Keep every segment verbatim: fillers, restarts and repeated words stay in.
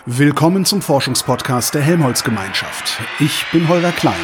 Willkommen zum Forschungspodcast der Helmholtz-Gemeinschaft. Ich bin Holger Klein.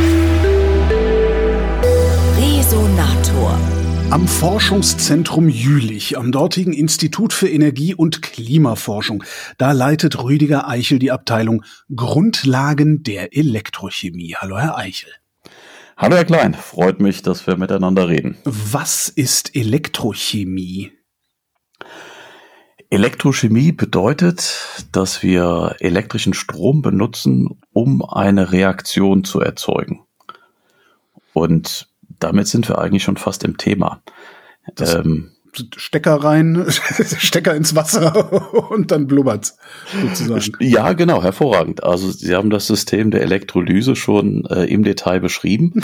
Resonator. Am Forschungszentrum Jülich, am dortigen Institut für Energie- und Klimaforschung, da leitet Rüdiger Eichel die Abteilung Grundlagen der Elektrochemie. Hallo, Herr Eichel. Hallo, Herr Klein. Freut mich, dass wir miteinander reden. Was ist Elektrochemie? Elektrochemie bedeutet, dass wir elektrischen Strom benutzen, um eine Reaktion zu erzeugen. Und damit sind wir eigentlich schon fast im Thema. Ähm, Stecker rein, Stecker ins Wasser und dann blubbert's sozusagen. Ja, genau, hervorragend. Also Sie haben das System der Elektrolyse schon äh, im Detail beschrieben.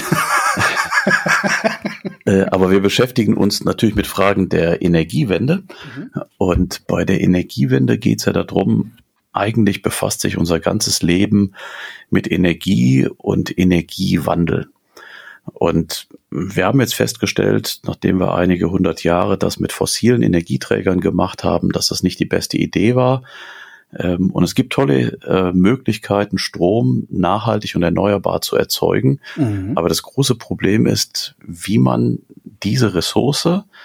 äh, aber wir beschäftigen uns natürlich mit Fragen der Energiewende. Mhm. Und bei der Energiewende geht es ja darum, eigentlich befasst sich unser ganzes Leben mit Energie und Energiewandel. Und wir haben jetzt festgestellt, nachdem wir einige hundert Jahre das mit fossilen Energieträgern gemacht haben, dass das nicht die beste Idee war. Und es gibt tolle Möglichkeiten, Strom nachhaltig und erneuerbar zu erzeugen. Mhm. Aber das große Problem ist, wie man diese Ressource,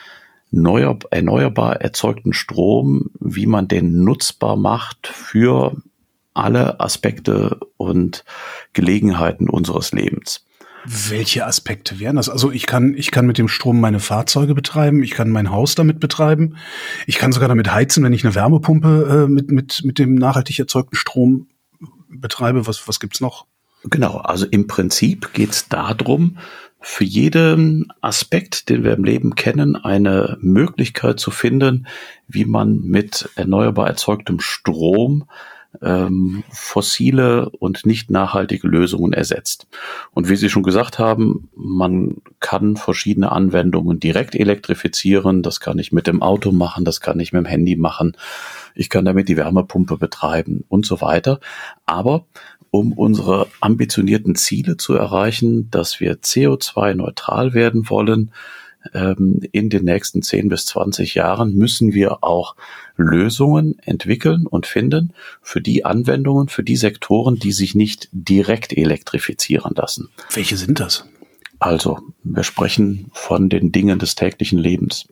erneuerbar erzeugten Strom, wie man den nutzbar macht für alle Aspekte und Gelegenheiten unseres Lebens. Welche Aspekte wären das? Also ich kann, ich kann mit dem Strom meine Fahrzeuge betreiben, ich kann mein Haus damit betreiben, ich kann sogar damit heizen, wenn ich eine Wärmepumpe äh, mit, mit, mit dem nachhaltig erzeugten Strom betreibe. Was, was gibt's noch? Genau, also im Prinzip geht's darum, für jeden Aspekt, den wir im Leben kennen, eine Möglichkeit zu finden, wie man mit erneuerbar erzeugtem Strom Ähm, fossile und nicht nachhaltige Lösungen ersetzt. Und wie Sie schon gesagt haben, man kann verschiedene Anwendungen direkt elektrifizieren. Das kann ich mit dem Auto machen, das kann ich mit dem Handy machen. Ich kann damit die Wärmepumpe betreiben und so weiter. Aber um unsere ambitionierten Ziele zu erreichen, dass wir C O zwei neutral werden wollen, in den nächsten zehn bis zwanzig Jahren müssen wir auch Lösungen entwickeln und finden für die Anwendungen, für die Sektoren, die sich nicht direkt elektrifizieren lassen. Welche sind das? Also, wir sprechen von den Dingen des täglichen Lebens.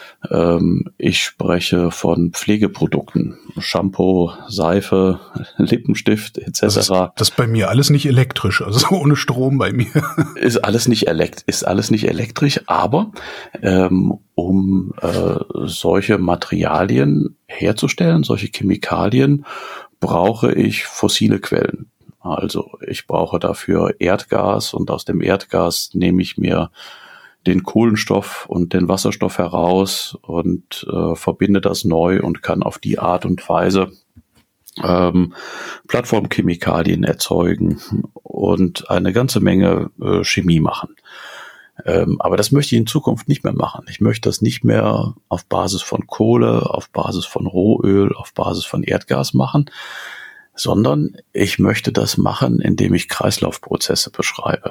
Ich spreche von Pflegeprodukten, Shampoo, Seife, Lippenstift et cetera. Das ist, das ist bei mir alles nicht elektrisch, also ohne Strom bei mir. Ist alles nicht elekt, ist alles nicht elektrisch, aber ähm, um äh, solche Materialien herzustellen, solche Chemikalien, brauche ich fossile Quellen. Also ich brauche dafür Erdgas und aus dem Erdgas nehme ich mir den Kohlenstoff und den Wasserstoff heraus und äh, verbinde das neu und kann auf die Art und Weise ähm, Plattformchemikalien erzeugen und eine ganze Menge äh, Chemie machen. Ähm, aber das möchte ich in Zukunft nicht mehr machen. Ich möchte das nicht mehr auf Basis von Kohle, auf Basis von Rohöl, auf Basis von Erdgas machen, sondern ich möchte das machen, indem ich Kreislaufprozesse beschreibe.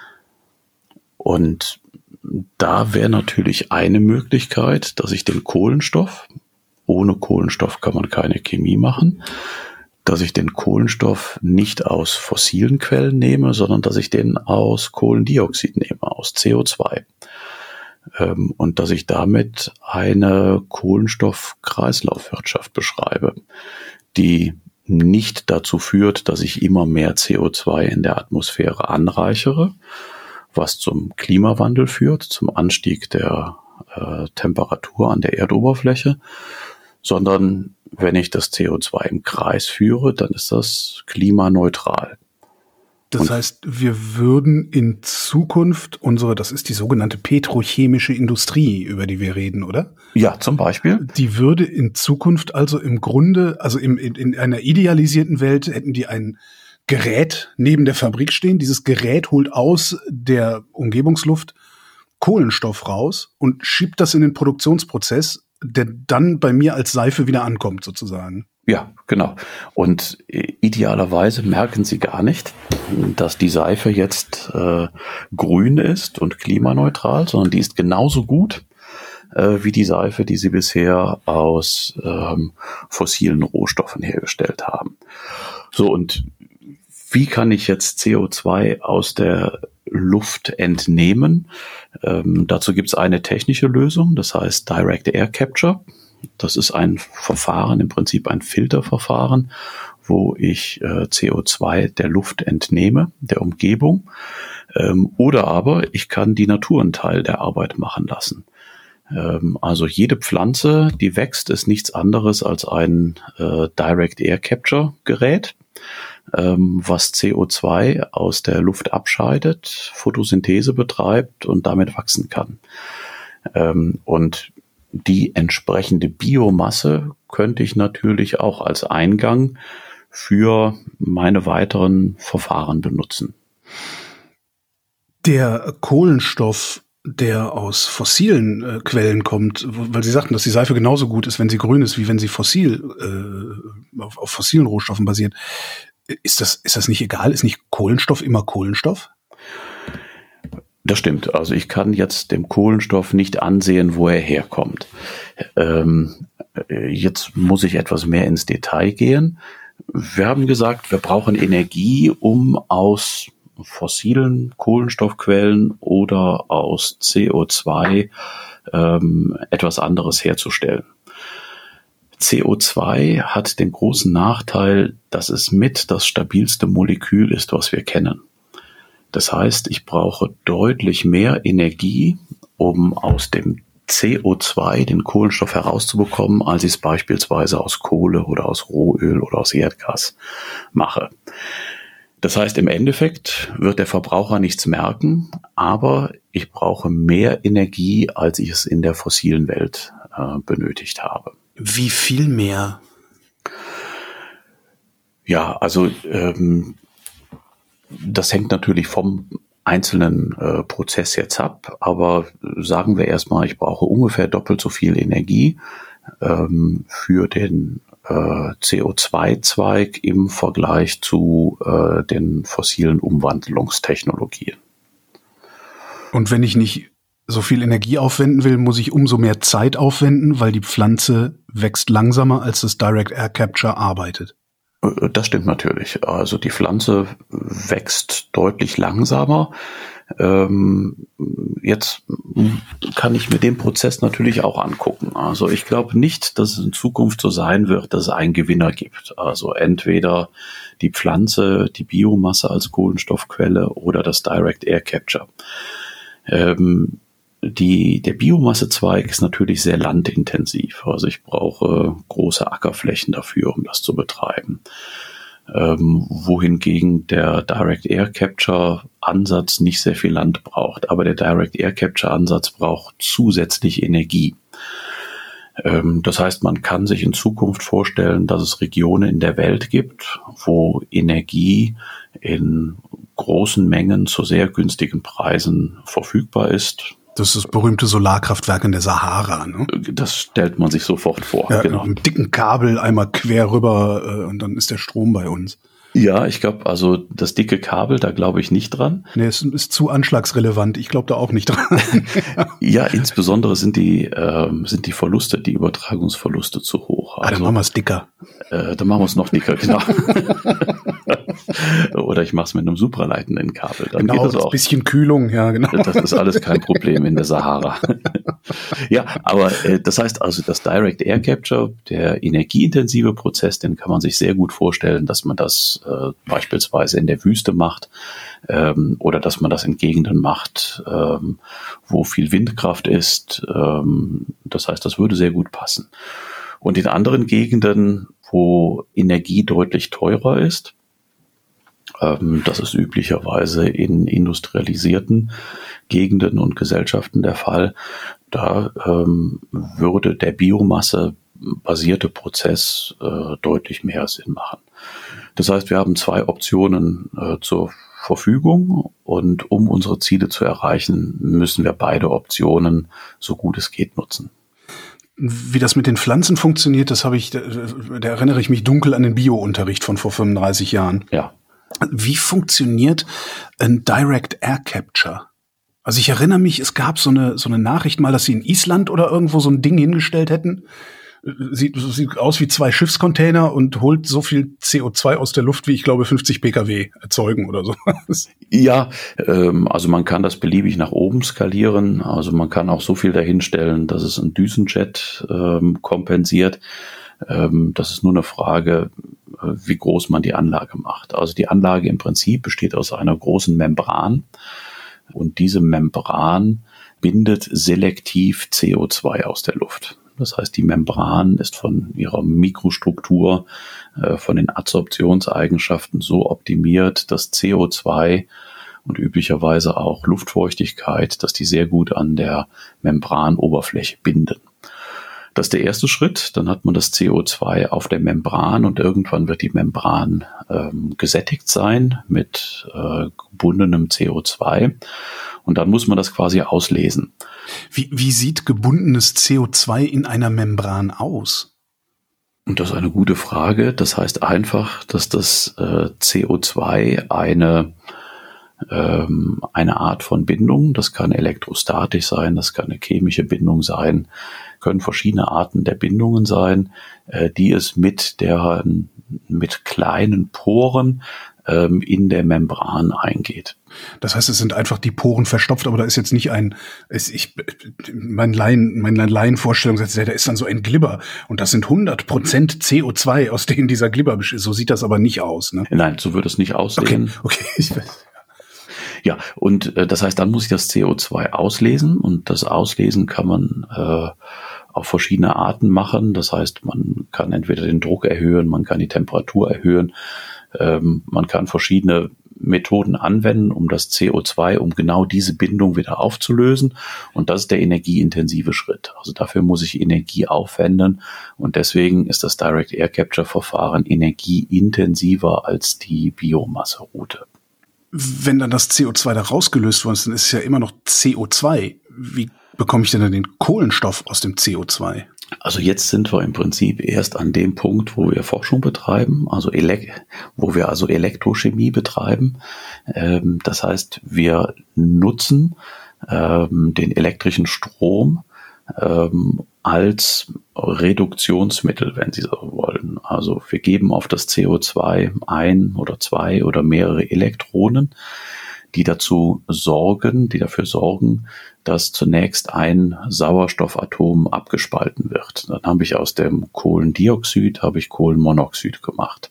Und da wäre natürlich eine Möglichkeit, dass ich den Kohlenstoff, ohne Kohlenstoff kann man keine Chemie machen, dass ich den Kohlenstoff nicht aus fossilen Quellen nehme, sondern dass ich den aus Kohlendioxid nehme, aus C O zwei. Und dass ich damit eine Kohlenstoff-Kreislaufwirtschaft beschreibe, die nicht dazu führt, dass ich immer mehr C O zwei in der Atmosphäre anreichere, was zum Klimawandel führt, zum Anstieg der äh, Temperatur an der Erdoberfläche, sondern wenn ich das C O zwei im Kreis führe, dann ist das klimaneutral. Das Und heißt, wir würden in Zukunft unsere, das ist die sogenannte petrochemische Industrie, über die wir reden, oder? Ja, zum Beispiel. Die würde in Zukunft also im Grunde, also im, in, in einer idealisierten Welt hätten die einen Gerät neben der Fabrik stehen. Dieses Gerät holt aus der Umgebungsluft Kohlenstoff raus und schiebt das in den Produktionsprozess, der dann bei mir als Seife wieder ankommt, sozusagen. Ja, genau. Und idealerweise merken Sie gar nicht, dass die Seife jetzt äh, grün ist und klimaneutral, sondern die ist genauso gut äh, wie die Seife, die sie bisher aus ähm, fossilen Rohstoffen hergestellt haben. So, und wie kann ich jetzt C O zwei aus der Luft entnehmen? Ähm, dazu gibt es eine technische Lösung, das heißt Direct Air Capture. Das ist ein Verfahren, im Prinzip ein Filterverfahren, wo ich äh, C O zwei der Luft entnehme, der Umgebung. Ähm, oder aber ich kann die Natur einen Teil der Arbeit machen lassen. Ähm, also jede Pflanze, die wächst, ist nichts anderes als ein äh, Direct Air Capture Gerät, ähm, was C O zwei aus der Luft abscheidet, Photosynthese betreibt und damit wachsen kann. Ähm, und die entsprechende Biomasse könnte ich natürlich auch als Eingang für meine weiteren Verfahren benutzen. Der Kohlenstoff, der aus fossilen äh, Quellen kommt, weil Sie sagten, dass die Seife genauso gut ist, wenn sie grün ist, wie wenn sie fossil äh, auf, auf fossilen Rohstoffen basiert. Ist das, ist das nicht egal? Ist nicht Kohlenstoff immer Kohlenstoff? Das stimmt. Also ich kann jetzt dem Kohlenstoff nicht ansehen, wo er herkommt. Ähm, jetzt muss ich etwas mehr ins Detail gehen. Wir haben gesagt, wir brauchen Energie, um aus fossilen Kohlenstoffquellen oder aus C O zwei ähm, etwas anderes herzustellen. C O zwei hat den großen Nachteil, dass es mit das stabilste Molekül ist, was wir kennen. Das heißt, ich brauche deutlich mehr Energie, um aus dem C O zwei den Kohlenstoff herauszubekommen, als ich es beispielsweise aus Kohle oder aus Rohöl oder aus Erdgas mache. Das heißt, im Endeffekt wird der Verbraucher nichts merken, aber ich brauche mehr Energie, als ich es in der fossilen Welt äh, benötigt habe. Wie viel mehr? Ja, also ähm, das hängt natürlich vom einzelnen äh, Prozess jetzt ab, aber sagen wir erstmal, ich brauche ungefähr doppelt so viel Energie ähm, für den äh, C O zwei Zweig im Vergleich zu äh, den fossilen Umwandlungstechnologien. Und wenn ich nicht so viel Energie aufwenden will, muss ich umso mehr Zeit aufwenden, weil die Pflanze wächst langsamer, als das Direct Air Capture arbeitet. Das stimmt natürlich. Also die Pflanze wächst deutlich langsamer. Ähm, jetzt kann ich mir den Prozess natürlich auch angucken. Also ich glaube nicht, dass es in Zukunft so sein wird, dass es einen Gewinner gibt. Also entweder die Pflanze, die Biomasse als Kohlenstoffquelle oder das Direct Air Capture. Ähm, Die, der Biomassezweig ist natürlich sehr landintensiv. Also ich brauche große Ackerflächen dafür, um das zu betreiben. Ähm, wohingegen der Direct Air Capture Ansatz nicht sehr viel Land braucht. Aber der Direct Air Capture Ansatz braucht zusätzlich Energie. Ähm, das heißt, man kann sich in Zukunft vorstellen, dass es Regionen in der Welt gibt, wo Energie in großen Mengen zu sehr günstigen Preisen verfügbar ist. Das ist das berühmte Solarkraftwerk in der Sahara, ne? Das stellt man sich sofort vor. Ja, genau. Mit einem dicken Kabel einmal quer rüber äh, und dann ist der Strom bei uns. Ja, ich glaube, also das dicke Kabel, da glaube ich nicht dran. Nee, es ist zu anschlagsrelevant. Ich glaube da auch nicht dran. Ja, insbesondere sind die ähm, sind die Verluste, die Übertragungsverluste zu hoch. Also, ah, dann machen wir es dicker. Äh, dann machen wir es noch dicker, genau. Oder ich mache es mit einem supraleitenden Kabel. Dann genau, geht das auch. Ein bisschen Kühlung, ja, genau. Das ist alles kein Problem in der Sahara. Ja, aber äh, das heißt also, das Direct Air Capture, der energieintensive Prozess, den kann man sich sehr gut vorstellen, dass man das äh, beispielsweise in der Wüste macht ähm, oder dass man das in Gegenden macht, ähm, wo viel Windkraft ist. Ähm, das heißt, das würde sehr gut passen. Und in anderen Gegenden, wo Energie deutlich teurer ist, ähm, das ist üblicherweise in industrialisierten Gegenden und Gesellschaften der Fall, da ähm, würde der Biomasse-basierte Prozess äh, deutlich mehr Sinn machen. Das heißt, wir haben zwei Optionen äh, zur Verfügung und um unsere Ziele zu erreichen, müssen wir beide Optionen so gut es geht nutzen. Wie das mit den Pflanzen funktioniert, das habe ich, da, da erinnere ich mich dunkel an den Bio-Unterricht von vor fünfunddreißig Jahren. Ja. Wie funktioniert ein Direct Air Capture? Also ich erinnere mich, es gab so eine so eine Nachricht mal, dass sie in Island oder irgendwo so ein Ding hingestellt hätten. Sieht, sieht aus wie zwei Schiffscontainer und holt so viel C O zwei aus der Luft, wie ich glaube fünfzig Pkw erzeugen oder so. Ja, ähm, also man kann das beliebig nach oben skalieren. Also man kann auch so viel dahinstellen, dass es ein Düsenjet ähm, kompensiert. Ähm, das ist nur eine Frage, äh, wie groß man die Anlage macht. Also die Anlage im Prinzip besteht aus einer großen Membran und diese Membran bindet selektiv C O zwei aus der Luft. Das heißt, die Membran ist von ihrer Mikrostruktur, äh, von den Adsorptionseigenschaften so optimiert, dass C O zwei und üblicherweise auch Luftfeuchtigkeit, dass die sehr gut an der Membranoberfläche binden. Das ist der erste Schritt. Dann hat man das C O zwei auf der Membran und irgendwann wird die Membran ähm, gesättigt sein mit äh, gebundenem C O zwei. Und dann muss man das quasi auslesen. Wie, wie sieht gebundenes C O zwei in einer Membran aus? Und das ist eine gute Frage. Das heißt einfach, dass das äh, C O zwei eine, ähm, eine Art von Bindung, das kann elektrostatisch sein, das kann eine chemische Bindung sein, können verschiedene Arten der Bindungen sein, äh, die es mit der, mit kleinen Poren ähm, in der Membran eingeht. Das heißt, es sind einfach die Poren verstopft, aber da ist jetzt nicht ein, es, ich, mein Laien, meine Laienvorstellung sagt, da ist dann so ein Glibber und das sind hundert Prozent C O zwei, aus denen dieser Glibber besteht. So sieht das aber nicht aus, ne? Nein, so wird es nicht aussehen. Okay, okay. Ich weiß. Ja, und äh, das heißt, dann muss ich das C O zwei auslesen und das Auslesen kann man äh, auf verschiedene Arten machen. Das heißt, man kann entweder den Druck erhöhen, man kann die Temperatur erhöhen, ähm, man kann verschiedene Methoden anwenden, um das C O zwei, um genau diese Bindung wieder aufzulösen. Und das ist der energieintensive Schritt. Also dafür muss ich Energie aufwenden. Und deswegen ist das Direct Air Capture Verfahren energieintensiver als die Biomasseroute. Wenn dann das C O zwei da rausgelöst worden ist, dann ist es ja immer noch C O zwei. Wie bekomme ich denn dann den Kohlenstoff aus dem C O zwei? Also jetzt sind wir im Prinzip erst an dem Punkt, wo wir Forschung betreiben, also Elek- wo wir also Elektrochemie betreiben. Ähm, das heißt, wir nutzen ähm, den elektrischen Strom ähm, als Reduktionsmittel, wenn Sie so wollen. Also wir geben auf das C O zwei ein oder zwei oder mehrere Elektronen, die dazu sorgen, die dafür sorgen, dass zunächst ein Sauerstoffatom abgespalten wird. Dann habe ich aus dem Kohlendioxid habe ich Kohlenmonoxid gemacht.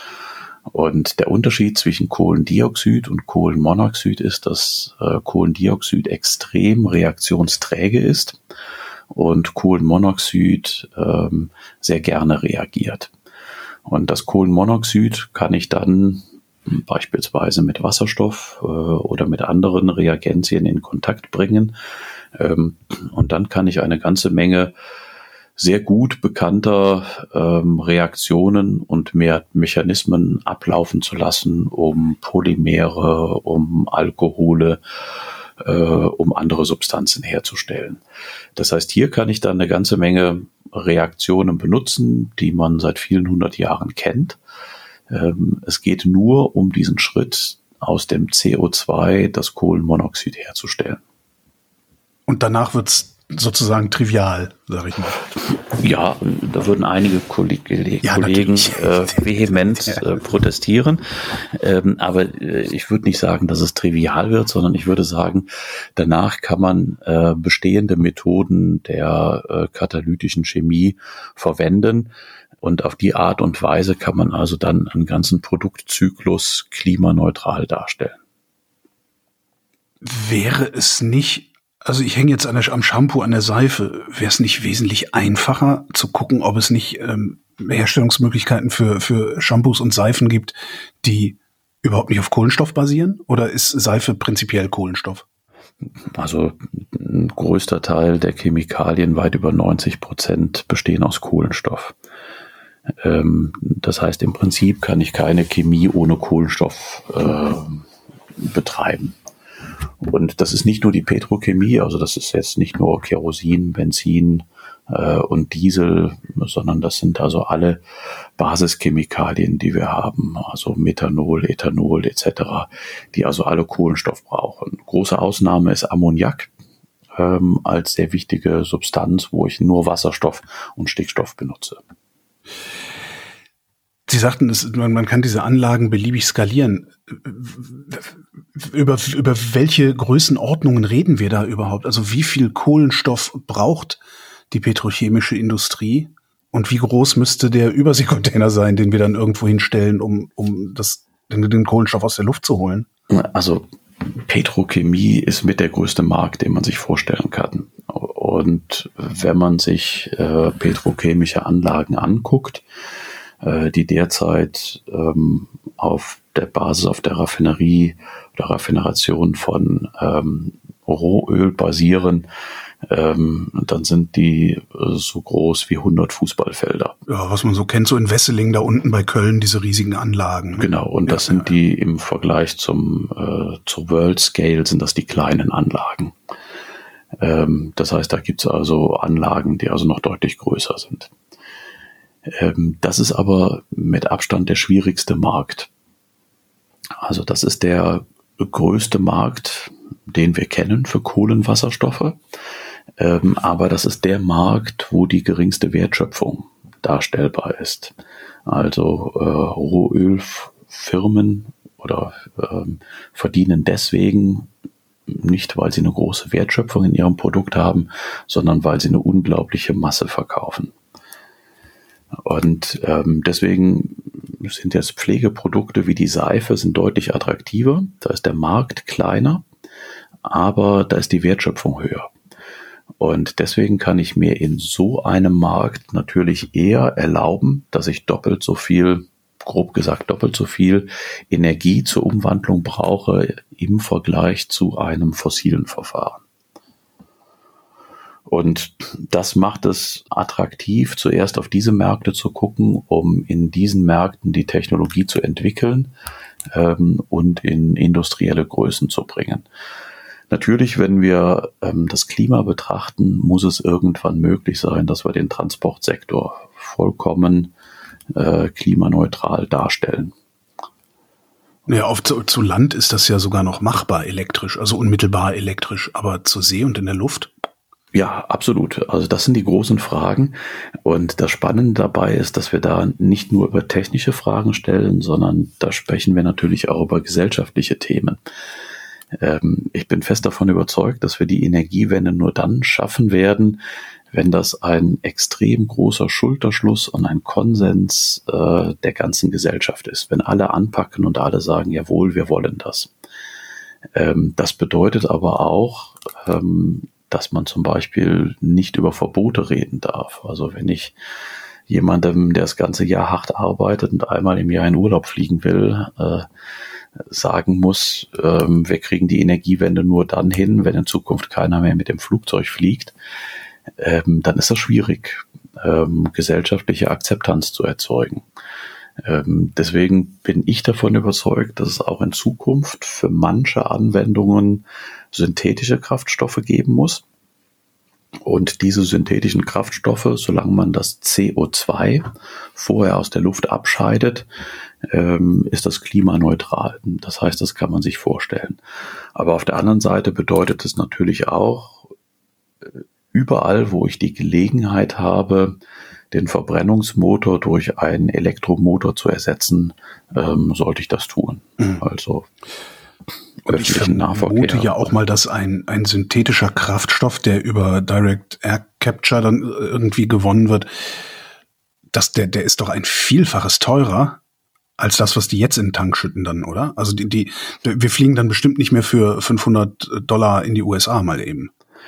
Und der Unterschied zwischen Kohlendioxid und Kohlenmonoxid ist, dass äh, Kohlendioxid extrem reaktionsträge ist und Kohlenmonoxid ähm, sehr gerne reagiert. Und das Kohlenmonoxid kann ich dann beispielsweise mit Wasserstoff äh, oder mit anderen Reagenzien in Kontakt bringen. Ähm, und dann kann ich eine ganze Menge sehr gut bekannter ähm, Reaktionen und mehr Mechanismen ablaufen zu lassen, um Polymere, um Alkohole, äh, um andere Substanzen herzustellen. Das heißt, hier kann ich dann eine ganze Menge Reaktionen benutzen, die man seit vielen hundert Jahren kennt. Es geht nur um diesen Schritt, aus dem C O zwei das Kohlenmonoxid herzustellen. Und danach wird's sozusagen trivial, sage ich mal. Ja, da würden einige Kollegen, ja, Kollegen äh, vehement äh, protestieren. Ähm, aber äh, ich würde nicht sagen, dass es trivial wird, sondern ich würde sagen, danach kann man äh, bestehende Methoden der äh, katalytischen Chemie verwenden. Und auf die Art und Weise kann man also dann einen ganzen Produktzyklus klimaneutral darstellen. Wäre es nicht, also ich hänge jetzt an der, am Shampoo, an der Seife, wäre es nicht wesentlich einfacher zu gucken, ob es nicht ähm, Herstellungsmöglichkeiten für, für Shampoos und Seifen gibt, die überhaupt nicht auf Kohlenstoff basieren? Oder ist Seife prinzipiell Kohlenstoff? Also ein größter Teil der Chemikalien, weit über neunzig Prozent, bestehen aus Kohlenstoff. Das heißt, im Prinzip kann ich keine Chemie ohne Kohlenstoff äh, betreiben. Und das ist nicht nur die Petrochemie, also das ist jetzt nicht nur Kerosin, Benzin, äh, und Diesel, sondern das sind also alle Basischemikalien, die wir haben, also Methanol, Ethanol et cetera, die also alle Kohlenstoff brauchen. Große Ausnahme ist Ammoniak ähm, als sehr wichtige Substanz, wo ich nur Wasserstoff und Stickstoff benutze. Sie sagten, es, man, man kann diese Anlagen beliebig skalieren. Über, über welche Größenordnungen reden wir da überhaupt? Also wie viel Kohlenstoff braucht die petrochemische Industrie? Und wie groß müsste der Überseekontainer sein, den wir dann irgendwo hinstellen, um, um das, den, den Kohlenstoff aus der Luft zu holen? Also Petrochemie ist mit der größte Markt, den man sich vorstellen kann. Und wenn man sich äh, petrochemische Anlagen anguckt, äh, die derzeit ähm, auf der Basis, auf der Raffinerie oder Raffineration von ähm, Rohöl basieren, ähm, dann sind die äh, so groß wie hundert Fußballfelder. Ja, was man so kennt, so in Wesseling da unten bei Köln, diese riesigen Anlagen. Genau, und das ja, sind ja. die im Vergleich zum äh, zur World Scale sind das die kleinen Anlagen. Ähm, das heißt, da gibt's also Anlagen, die also noch deutlich größer sind. Ähm, das ist aber mit Abstand der schwierigste Markt. Also das ist der größte Markt, den wir kennen für Kohlenwasserstoffe. Ähm, aber das ist der Markt, wo die geringste Wertschöpfung darstellbar ist. Also äh, Rohölfirmen oder ähm, verdienen deswegen nicht, weil sie eine große Wertschöpfung in ihrem Produkt haben, sondern weil sie eine unglaubliche Masse verkaufen. Und ähm, deswegen sind jetzt Pflegeprodukte wie die Seife sind deutlich attraktiver. Da ist der Markt kleiner, aber da ist die Wertschöpfung höher. Und deswegen kann ich mir in so einem Markt natürlich eher erlauben, dass ich doppelt so viel, grob gesagt doppelt so viel Energie zur Umwandlung brauche im Vergleich zu einem fossilen Verfahren. Und das macht es attraktiv, zuerst auf diese Märkte zu gucken, um in diesen Märkten die Technologie zu entwickeln ähm, und in industrielle Größen zu bringen. Natürlich, wenn wir ähm, das Klima betrachten, muss es irgendwann möglich sein, dass wir den Transportsektor vollkommen äh, klimaneutral darstellen. Ja, auf zu, zu Land ist das ja sogar noch machbar elektrisch, also unmittelbar elektrisch, aber zur See und in der Luft? Ja, absolut. Also das sind die großen Fragen. Und das Spannende dabei ist, dass wir da nicht nur über technische Fragen stellen, sondern da sprechen wir natürlich auch über gesellschaftliche Themen. Ähm, ich bin fest davon überzeugt, dass wir die Energiewende nur dann schaffen werden, wenn das ein extrem großer Schulterschluss und ein Konsens äh, der ganzen Gesellschaft ist. Wenn alle anpacken und alle sagen, jawohl, wir wollen das. Ähm, das bedeutet aber auch, ähm, dass man zum Beispiel nicht über Verbote reden darf. Also wenn ich jemandem, der das ganze Jahr hart arbeitet und einmal im Jahr in Urlaub fliegen will, äh, sagen muss, ähm, wir kriegen die Energiewende nur dann hin, wenn in Zukunft keiner mehr mit dem Flugzeug fliegt, ähm, dann ist das schwierig, ähm, gesellschaftliche Akzeptanz zu erzeugen. Ähm, deswegen bin ich davon überzeugt, dass es auch in Zukunft für manche Anwendungen synthetische Kraftstoffe geben muss. Und diese synthetischen Kraftstoffe, solange man das C O zwei vorher aus der Luft abscheidet, ähm, ist das klimaneutral. Das heißt, das kann man sich vorstellen. Aber auf der anderen Seite bedeutet es natürlich auch, überall, wo ich die Gelegenheit habe, den Verbrennungsmotor durch einen Elektromotor zu ersetzen, ähm, sollte ich das tun. Mhm. Also und ich vermute ja auch mal, dass ein, ein synthetischer Kraftstoff, der über Direct Air Capture dann irgendwie gewonnen wird, dass der, der ist doch ein Vielfaches teurer als das, was die jetzt in den Tank schütten dann, oder? Also die, die, wir fliegen dann bestimmt nicht mehr für fünfhundert Dollar in die U S A mal eben.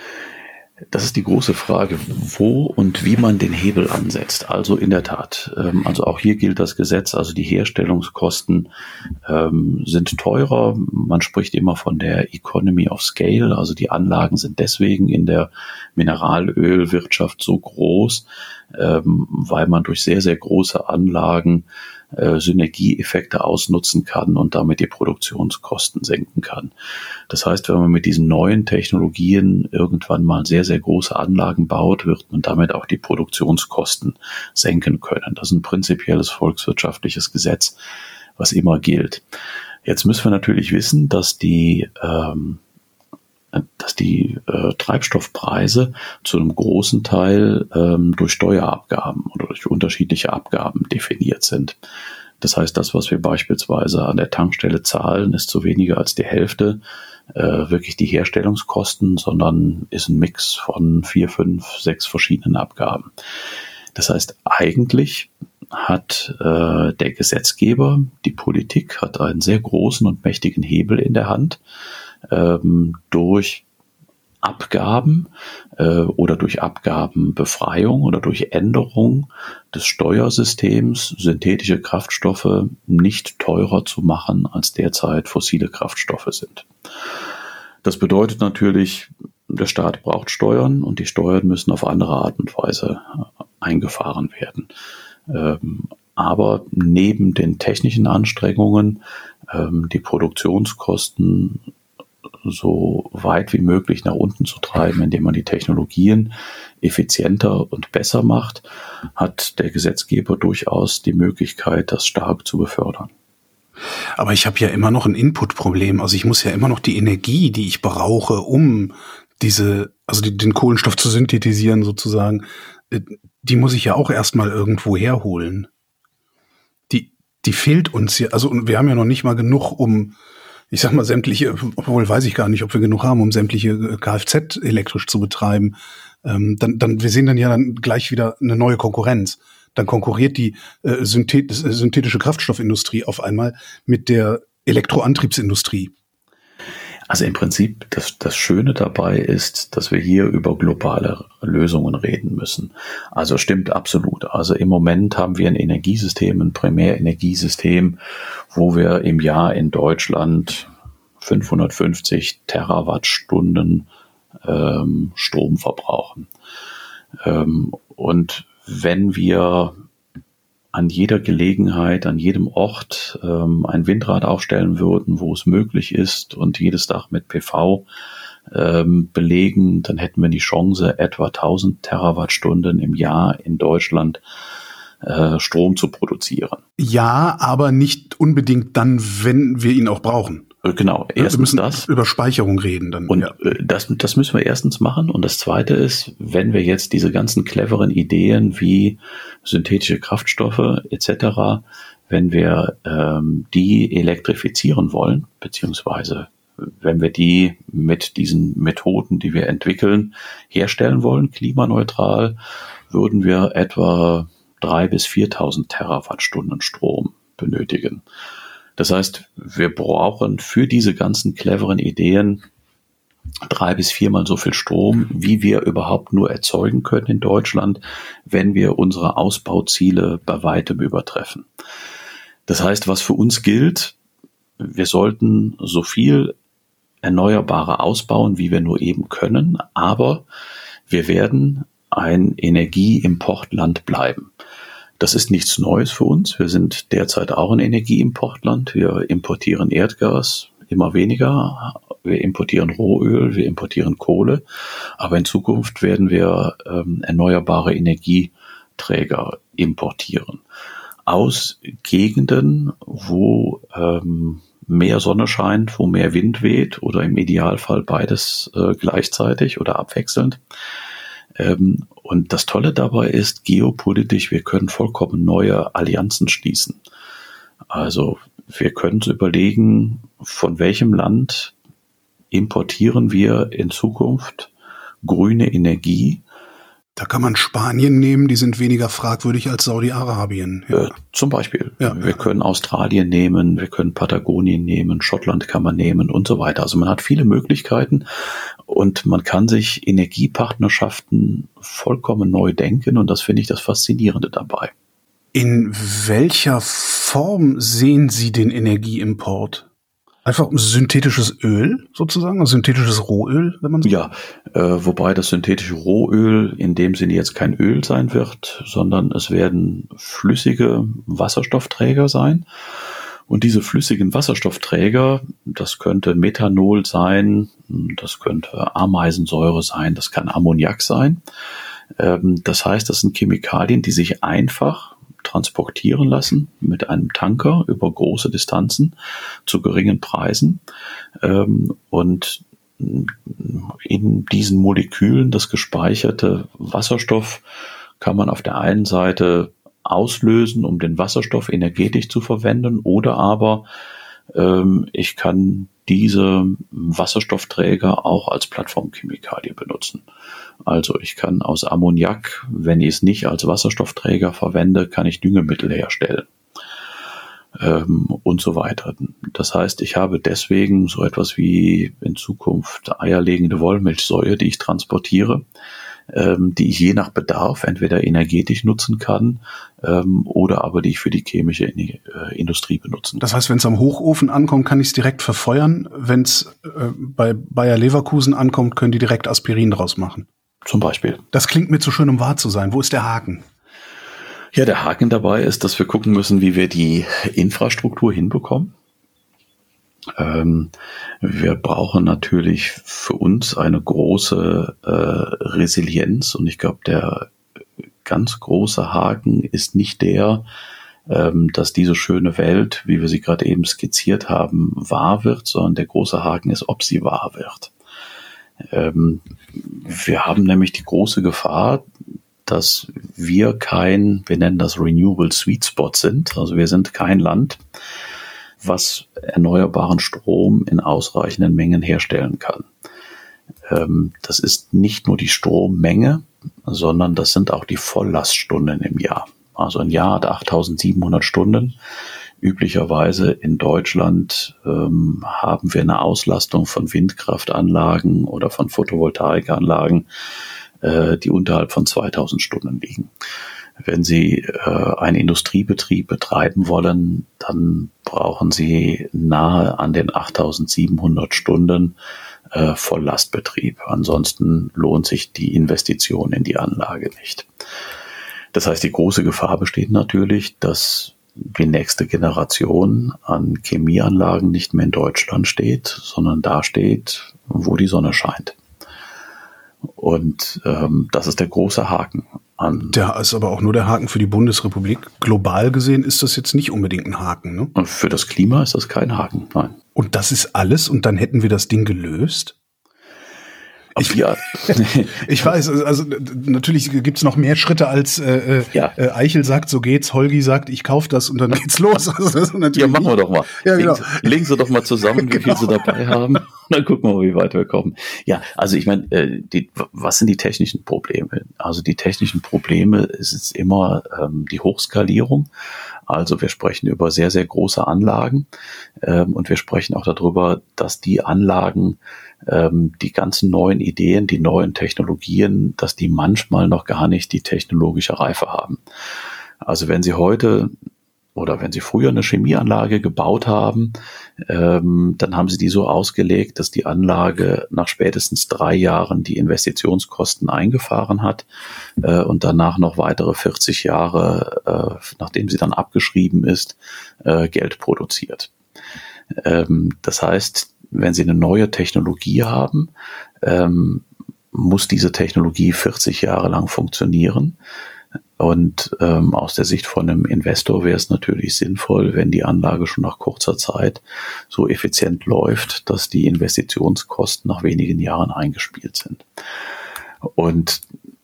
Das ist die große Frage, wo und wie man den Hebel ansetzt. Also in der Tat, ähm, also auch hier gilt das Gesetz, also die Herstellungskosten ähm, sind teurer. Man spricht immer von der Economy of Scale, also die Anlagen sind deswegen in der Mineralölwirtschaft so groß, ähm, weil man durch sehr, sehr große Anlagen äh, Synergieeffekte ausnutzen kann und damit die Produktionskosten senken kann. Das heißt, wenn man mit diesen neuen Technologien irgendwann mal sehr, sehr große Anlagen baut, wird man damit auch die Produktionskosten senken können. Das ist ein prinzipielles volkswirtschaftliches Gesetz, was immer gilt. Jetzt müssen wir natürlich wissen, dass die ähm, dass die äh, Treibstoffpreise zu einem großen Teil ähm, durch Steuerabgaben oder durch unterschiedliche Abgaben definiert sind. Das heißt, das, was wir beispielsweise an der Tankstelle zahlen, ist zu weniger als die Hälfte äh, wirklich die Herstellungskosten, sondern ist ein Mix von vier, fünf, sechs verschiedenen Abgaben. Das heißt, eigentlich hat äh, der Gesetzgeber, die Politik, hat einen sehr großen und mächtigen Hebel in der Hand, ähm, durch Abgaben äh, oder durch Abgabenbefreiung oder durch Änderung des Steuersystems synthetische Kraftstoffe nicht teurer zu machen, als derzeit fossile Kraftstoffe sind. Das bedeutet natürlich, der Staat braucht Steuern und die Steuern müssen auf andere Art und Weise eingefahren werden. Ähm, aber neben den technischen Anstrengungen, ähm, die Produktionskosten so weit wie möglich nach unten zu treiben, indem man die Technologien effizienter und besser macht, hat der Gesetzgeber durchaus die Möglichkeit, das stark zu befördern. Aber ich habe ja immer noch ein Inputproblem. Also ich muss ja immer noch die Energie, die ich brauche, um diese, also die, den Kohlenstoff zu synthetisieren sozusagen, die muss ich ja auch erstmal irgendwo herholen. Die, die fehlt uns ja, also wir haben ja noch nicht mal genug, um, ich sag mal, sämtliche, obwohl weiß ich gar nicht, ob wir genug haben, um sämtliche Kfz elektrisch zu betreiben. Ähm, dann, dann, wir sehen dann ja dann gleich wieder eine neue Konkurrenz. Dann konkurriert die äh, synthet- synthetische Kraftstoffindustrie auf einmal mit der Elektroantriebsindustrie. Also im Prinzip, das, das Schöne dabei ist, dass wir hier über globale Lösungen reden müssen. Also stimmt absolut. Also im Moment haben wir ein Energiesystem, ein Primärenergiesystem, wo wir im Jahr in Deutschland fünfhundertfünfzig Terawattstunden ähm, Strom verbrauchen. Ähm, und wenn wir an jeder Gelegenheit, an jedem Ort ähm, ein Windrad aufstellen würden, wo es möglich ist und jedes Dach mit P V ähm, belegen, dann hätten wir die Chance, etwa tausend Terawattstunden im Jahr in Deutschland äh, Strom zu produzieren. Ja, aber nicht unbedingt dann, wenn wir ihn auch brauchen. Genau, wir erstens müssen das. Über Speicherung reden dann. Und ja. das, das müssen wir erstens machen. Und das Zweite ist, wenn wir jetzt diese ganzen cleveren Ideen wie synthetische Kraftstoffe et cetera, wenn wir ähm, die elektrifizieren wollen, beziehungsweise wenn wir die mit diesen Methoden, die wir entwickeln, herstellen wollen, klimaneutral, würden wir etwa drei bis viertausend Terawattstunden Strom benötigen. Das heißt, wir brauchen für diese ganzen cleveren Ideen drei bis viermal so viel Strom, wie wir überhaupt nur erzeugen können in Deutschland, wenn wir unsere Ausbauziele bei weitem übertreffen. Das heißt, was für uns gilt, wir sollten so viel Erneuerbare ausbauen, wie wir nur eben können, aber wir werden ein Energieimportland bleiben. Das ist nichts Neues für uns. Wir sind derzeit auch ein Energieimportland. Wir importieren Erdgas immer weniger. Wir importieren Rohöl, wir importieren Kohle. Aber in Zukunft werden wir ähm, erneuerbare Energieträger importieren. Aus Gegenden, wo ähm, mehr Sonne scheint, wo mehr Wind weht oder im Idealfall beides äh, gleichzeitig oder abwechselnd. Ähm, und das Tolle dabei ist, geopolitisch, wir können vollkommen neue Allianzen schließen. Also wir können uns überlegen, von welchem Land importieren wir in Zukunft grüne Energie. Da kann man Spanien nehmen, die sind weniger fragwürdig als Saudi-Arabien. Ja. Äh, zum Beispiel. Ja. Wir können Australien nehmen, wir können Patagonien nehmen, Schottland kann man nehmen und so weiter. Also man hat viele Möglichkeiten und man kann sich Energiepartnerschaften vollkommen neu denken und das finde ich das Faszinierende dabei. In welcher Form sehen Sie den Energieimport? Einfach synthetisches Öl sozusagen, also synthetisches Rohöl, wenn man so. Ja, äh, wobei das synthetische Rohöl in dem Sinne jetzt kein Öl sein wird, sondern es werden flüssige Wasserstoffträger sein. Und diese flüssigen Wasserstoffträger, das könnte Methanol sein, das könnte Ameisensäure sein, das kann Ammoniak sein. Ähm, das heißt, das sind Chemikalien, die sich einfach transportieren lassen mit einem Tanker über große Distanzen zu geringen Preisen. Ähm, und in diesen Molekülen das gespeicherte Wasserstoff kann man auf der einen Seite auslösen, um den Wasserstoff energetisch zu verwenden, oder aber ähm, ich kann diese Wasserstoffträger auch als Plattformchemikalie benutzen. Also ich kann aus Ammoniak, wenn ich es nicht als Wasserstoffträger verwende, kann ich Düngemittel herstellen ähm, und so weiter. Das heißt, ich habe deswegen so etwas wie in Zukunft eierlegende Wollmilchsäue, die ich transportiere, ähm, die ich je nach Bedarf entweder energetisch nutzen kann ähm, oder aber die ich für die chemische in- äh, Industrie benutzen kann. Das heißt, wenn es am Hochofen ankommt, kann ich es direkt verfeuern. Wenn es äh, bei Bayer Leverkusen ankommt, können die direkt Aspirin draus machen. Zum Beispiel. Das klingt mir zu schön, um wahr zu sein. Wo ist der Haken? Ja, der Haken dabei ist, dass wir gucken müssen, wie wir die Infrastruktur hinbekommen. Ähm, wir brauchen natürlich für uns eine große äh, Resilienz, und ich glaube, der ganz große Haken ist nicht der, ähm, dass diese schöne Welt, wie wir sie gerade eben skizziert haben, wahr wird, sondern der große Haken ist, ob sie wahr wird. Ähm, wir haben nämlich die große Gefahr, dass wir kein, wir nennen das Renewable Sweet Spot sind. Also wir sind kein Land, was erneuerbaren Strom in ausreichenden Mengen herstellen kann. Ähm, das ist nicht nur die Strommenge, sondern das sind auch die Volllaststunden im Jahr. Also ein Jahr hat achttausendsiebenhundert Stunden. Üblicherweise in Deutschland ähm, haben wir eine Auslastung von Windkraftanlagen oder von Photovoltaikanlagen, äh, die unterhalb von zweitausend Stunden liegen. Wenn Sie äh, einen Industriebetrieb betreiben wollen, dann brauchen Sie nahe an den achttausendsiebenhundert Stunden äh, Volllastbetrieb. Ansonsten lohnt sich die Investition in die Anlage nicht. Das heißt, die große Gefahr besteht natürlich, dass die nächste Generation an Chemieanlagen nicht mehr in Deutschland steht, sondern da steht, wo die Sonne scheint. Und ähm, das ist der große Haken. An Der ist aber auch nur der Haken für die Bundesrepublik. Global gesehen ist das jetzt nicht unbedingt ein Haken, ne? Und für das Klima ist das kein Haken, nein. Und das ist alles, und dann hätten wir das Ding gelöst? Ich, ja. ich weiß, also natürlich gibt's noch mehr Schritte als äh, ja. äh, Eichel sagt, so geht's, Holgi sagt, ich kauf das, und dann geht's los. Also das ist natürlich ja, machen wir doch mal. Ja, genau. Legen, Sie, legen Sie doch mal zusammen, wie viel Sie dabei haben, und dann gucken wir mal, wie weit wir kommen. Ja, also ich meine, äh, die, was sind die technischen Probleme? Also die technischen Probleme ist es immer ähm, die Hochskalierung. Also wir sprechen über sehr, sehr große Anlagen ähm, und wir sprechen auch darüber, dass die Anlagen, ähm, die ganzen neuen Ideen, die neuen Technologien, dass die manchmal noch gar nicht die technologische Reife haben. Also wenn Sie heute oder wenn Sie früher eine Chemieanlage gebaut haben, ähm, dann haben Sie die so ausgelegt, dass die Anlage nach spätestens drei Jahren die Investitionskosten eingefahren hat äh, und danach noch weitere vierzig Jahre, äh, nachdem sie dann abgeschrieben ist, äh, Geld produziert. Ähm, das heißt, wenn Sie eine neue Technologie haben, ähm, muss diese Technologie vierzig Jahre lang funktionieren. Und ähm, aus der Sicht von einem Investor wäre es natürlich sinnvoll, wenn die Anlage schon nach kurzer Zeit so effizient läuft, dass die Investitionskosten nach wenigen Jahren eingespielt sind. Und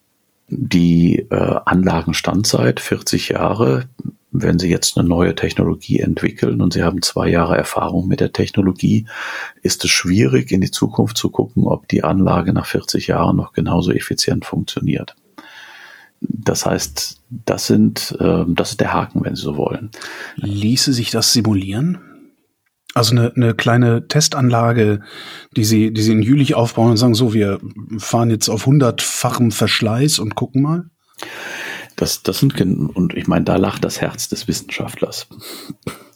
die äh, Anlagenstandzeit, vierzig Jahre, wenn Sie jetzt eine neue Technologie entwickeln und Sie haben zwei Jahre Erfahrung mit der Technologie, ist es schwierig, in die Zukunft zu gucken, ob die Anlage nach vierzig Jahren noch genauso effizient funktioniert. Das heißt, das sind, äh, das ist der Haken, wenn Sie so wollen. Ließe sich das simulieren? Also eine, eine kleine Testanlage, die Sie, die Sie in Jülich aufbauen und sagen, so, wir fahren jetzt auf hundertfachem Verschleiß und gucken mal? Das, das sind, und ich meine, da lacht das Herz des Wissenschaftlers.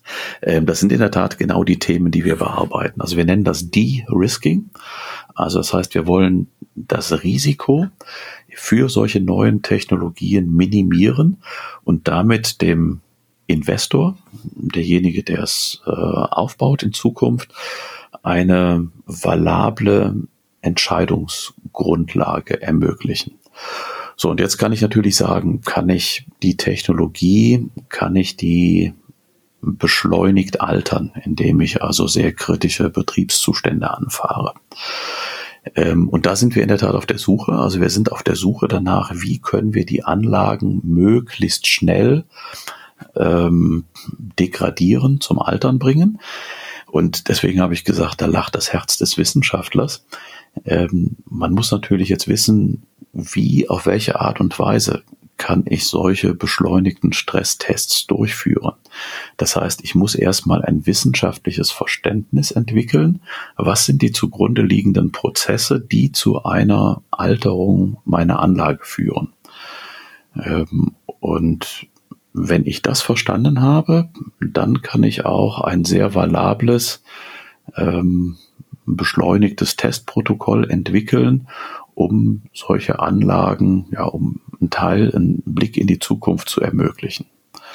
Ähm, das sind in der Tat genau die Themen, die wir bearbeiten. Also wir nennen das De-Risking. Also das heißt, wir wollen das Risiko für solche neuen Technologien minimieren und damit dem Investor, derjenige, der es äh, aufbaut in Zukunft, eine valable Entscheidungsgrundlage ermöglichen. So, und jetzt kann ich natürlich sagen, kann ich die Technologie, kann ich die beschleunigt altern, indem ich also sehr kritische Betriebszustände anfahre. Ähm, und da sind wir in der Tat auf der Suche. Also wir sind auf der Suche danach, wie können wir die Anlagen möglichst schnell ähm, degradieren, zum Altern bringen. Und deswegen habe ich gesagt, da lacht das Herz des Wissenschaftlers. Ähm, man muss natürlich jetzt wissen, wie, auf welche Art und Weise kann ich solche beschleunigten Stresstests durchführen. Das heißt, ich muss erstmal ein wissenschaftliches Verständnis entwickeln. Was sind die zugrunde liegenden Prozesse, die zu einer Alterung meiner Anlage führen? Ähm, und wenn ich das verstanden habe, dann kann ich auch ein sehr valables, ähm, beschleunigtes Testprotokoll entwickeln, um solche Anlagen, ja, um einen Teil, einen Blick in die Zukunft zu ermöglichen.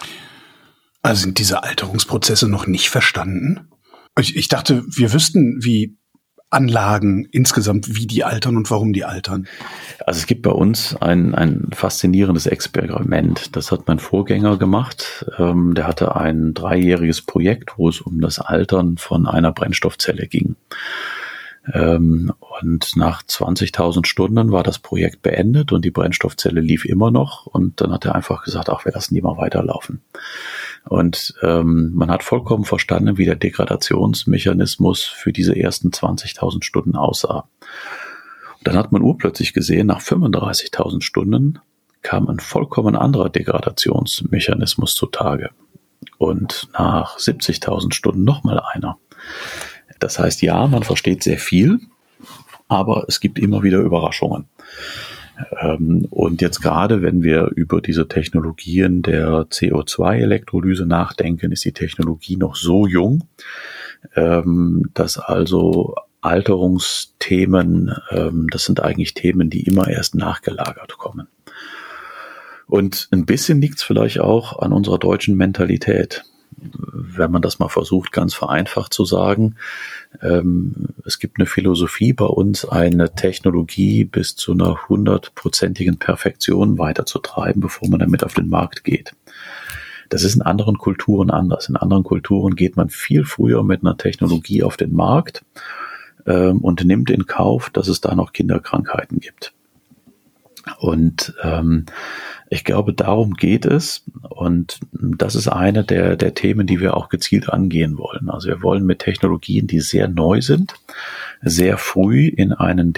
Also sind diese Alterungsprozesse noch nicht verstanden? Ich, ich dachte, wir wüssten, wie Anlagen insgesamt, wie die altern und warum die altern. Also es gibt bei uns ein, ein faszinierendes Experiment. Das hat mein Vorgänger gemacht. Ähm, der hatte ein dreijähriges Projekt, wo es um das Altern von einer Brennstoffzelle ging. Ähm, und nach zwanzigtausend Stunden war das Projekt beendet und die Brennstoffzelle lief immer noch. Und dann hat er einfach gesagt, ach, wir lassen die mal weiterlaufen. Und ähm, man hat vollkommen verstanden, wie der Degradationsmechanismus für diese ersten zwanzigtausend Stunden aussah. Und dann hat man urplötzlich gesehen, nach fünfunddreißigtausend Stunden kam ein vollkommen anderer Degradationsmechanismus zutage. Und nach siebzigtausend Stunden nochmal einer. Das heißt, ja, man versteht sehr viel, aber es gibt immer wieder Überraschungen. Und jetzt gerade, wenn wir über diese Technologien der C O zwei Elektrolyse nachdenken, ist die Technologie noch so jung, dass also Alterungsthemen, das sind eigentlich Themen, die immer erst nachgelagert kommen. Und ein bisschen liegt es vielleicht auch an unserer deutschen Mentalität. Wenn man das mal versucht, ganz vereinfacht zu sagen, ähm, es gibt eine Philosophie bei uns, eine Technologie bis zu einer hundertprozentigen Perfektion weiterzutreiben, bevor man damit auf den Markt geht. Das ist in anderen Kulturen anders. In anderen Kulturen geht man viel früher mit einer Technologie auf den Markt ähm, und nimmt in Kauf, dass es da noch Kinderkrankheiten gibt. Und ähm, ich glaube, darum geht es, und das ist eine der, der Themen, die wir auch gezielt angehen wollen. Also wir wollen mit Technologien, die sehr neu sind, sehr früh in einen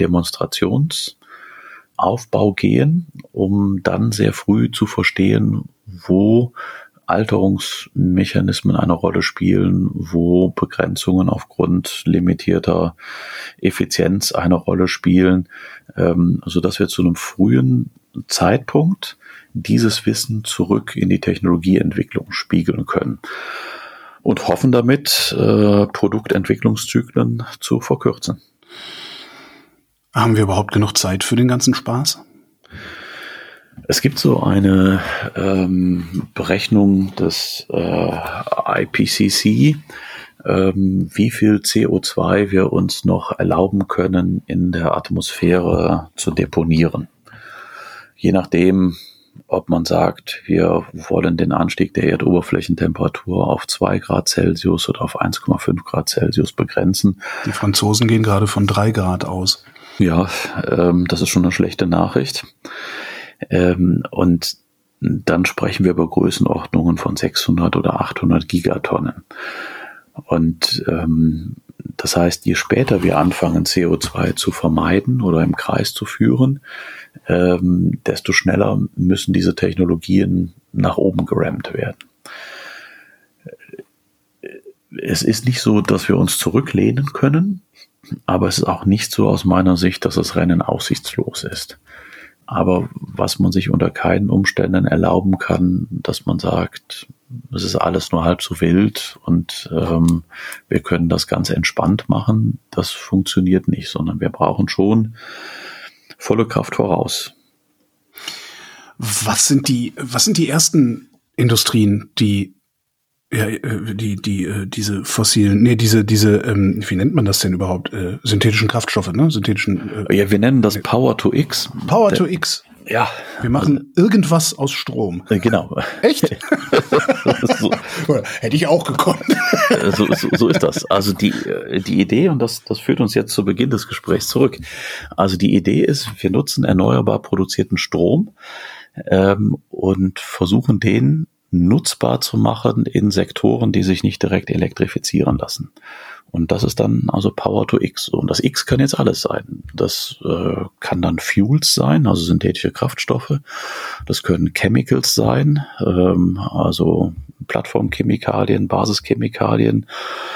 Demonstrationsaufbau gehen, um dann sehr früh zu verstehen, wo Alterungsmechanismen eine Rolle spielen, wo Begrenzungen aufgrund limitierter Effizienz eine Rolle spielen, ähm, sodass wir zu einem frühen Zeitpunkt dieses Wissen zurück in die Technologieentwicklung spiegeln können und hoffen damit, äh, Produktentwicklungszyklen zu verkürzen. Haben wir überhaupt genug Zeit für den ganzen Spaß? Es gibt so eine ähm, Berechnung des äh, I P C C, ähm, wie viel C O zwei wir uns noch erlauben können, in der Atmosphäre zu deponieren. Je nachdem, ob man sagt, wir wollen den Anstieg der Erdoberflächentemperatur auf zwei Grad Celsius oder auf eins Komma fünf Grad Celsius begrenzen. Die Franzosen gehen gerade von drei Grad aus. Ja, ähm, das ist schon eine schlechte Nachricht. Ähm, und dann sprechen wir über Größenordnungen von sechshundert oder achthundert Gigatonnen. Und ähm, das heißt, je später wir anfangen, C O zwei zu vermeiden oder im Kreis zu führen, ähm, desto schneller müssen diese Technologien nach oben gerammt werden. Es ist nicht so, dass wir uns zurücklehnen können, aber es ist auch nicht so aus meiner Sicht, dass das Rennen aussichtslos ist. Aber was man sich unter keinen Umständen erlauben kann, dass man sagt, es ist alles nur halb so wild und ähm, wir können das ganz entspannt machen. Das funktioniert nicht, sondern wir brauchen schon volle Kraft voraus. Was sind die, was sind die ersten Industrien, die ja, die, die, diese fossilen, nee, diese, diese, ähm, wie nennt man das denn überhaupt? Äh, synthetischen Kraftstoffe, ne? Synthetischen. Äh, ja, wir nennen das Power to X. Power Der, to X. Ja. Wir machen also, irgendwas aus Strom. Äh, genau. Echt? so. Hätte ich auch gekonnt. so, so, so ist das. Also die, die Idee, und das, das führt uns jetzt zu Beginn des Gesprächs zurück. Also die Idee ist, wir nutzen erneuerbar produzierten Strom ähm, und versuchen den nutzbar zu machen in Sektoren, die sich nicht direkt elektrifizieren lassen. Und das ist dann also Power to X. Und das X kann jetzt alles sein. Das äh, kann dann Fuels sein, also synthetische Kraftstoffe. Das können Chemicals sein, ähm, also Plattformchemikalien, Basischemikalien.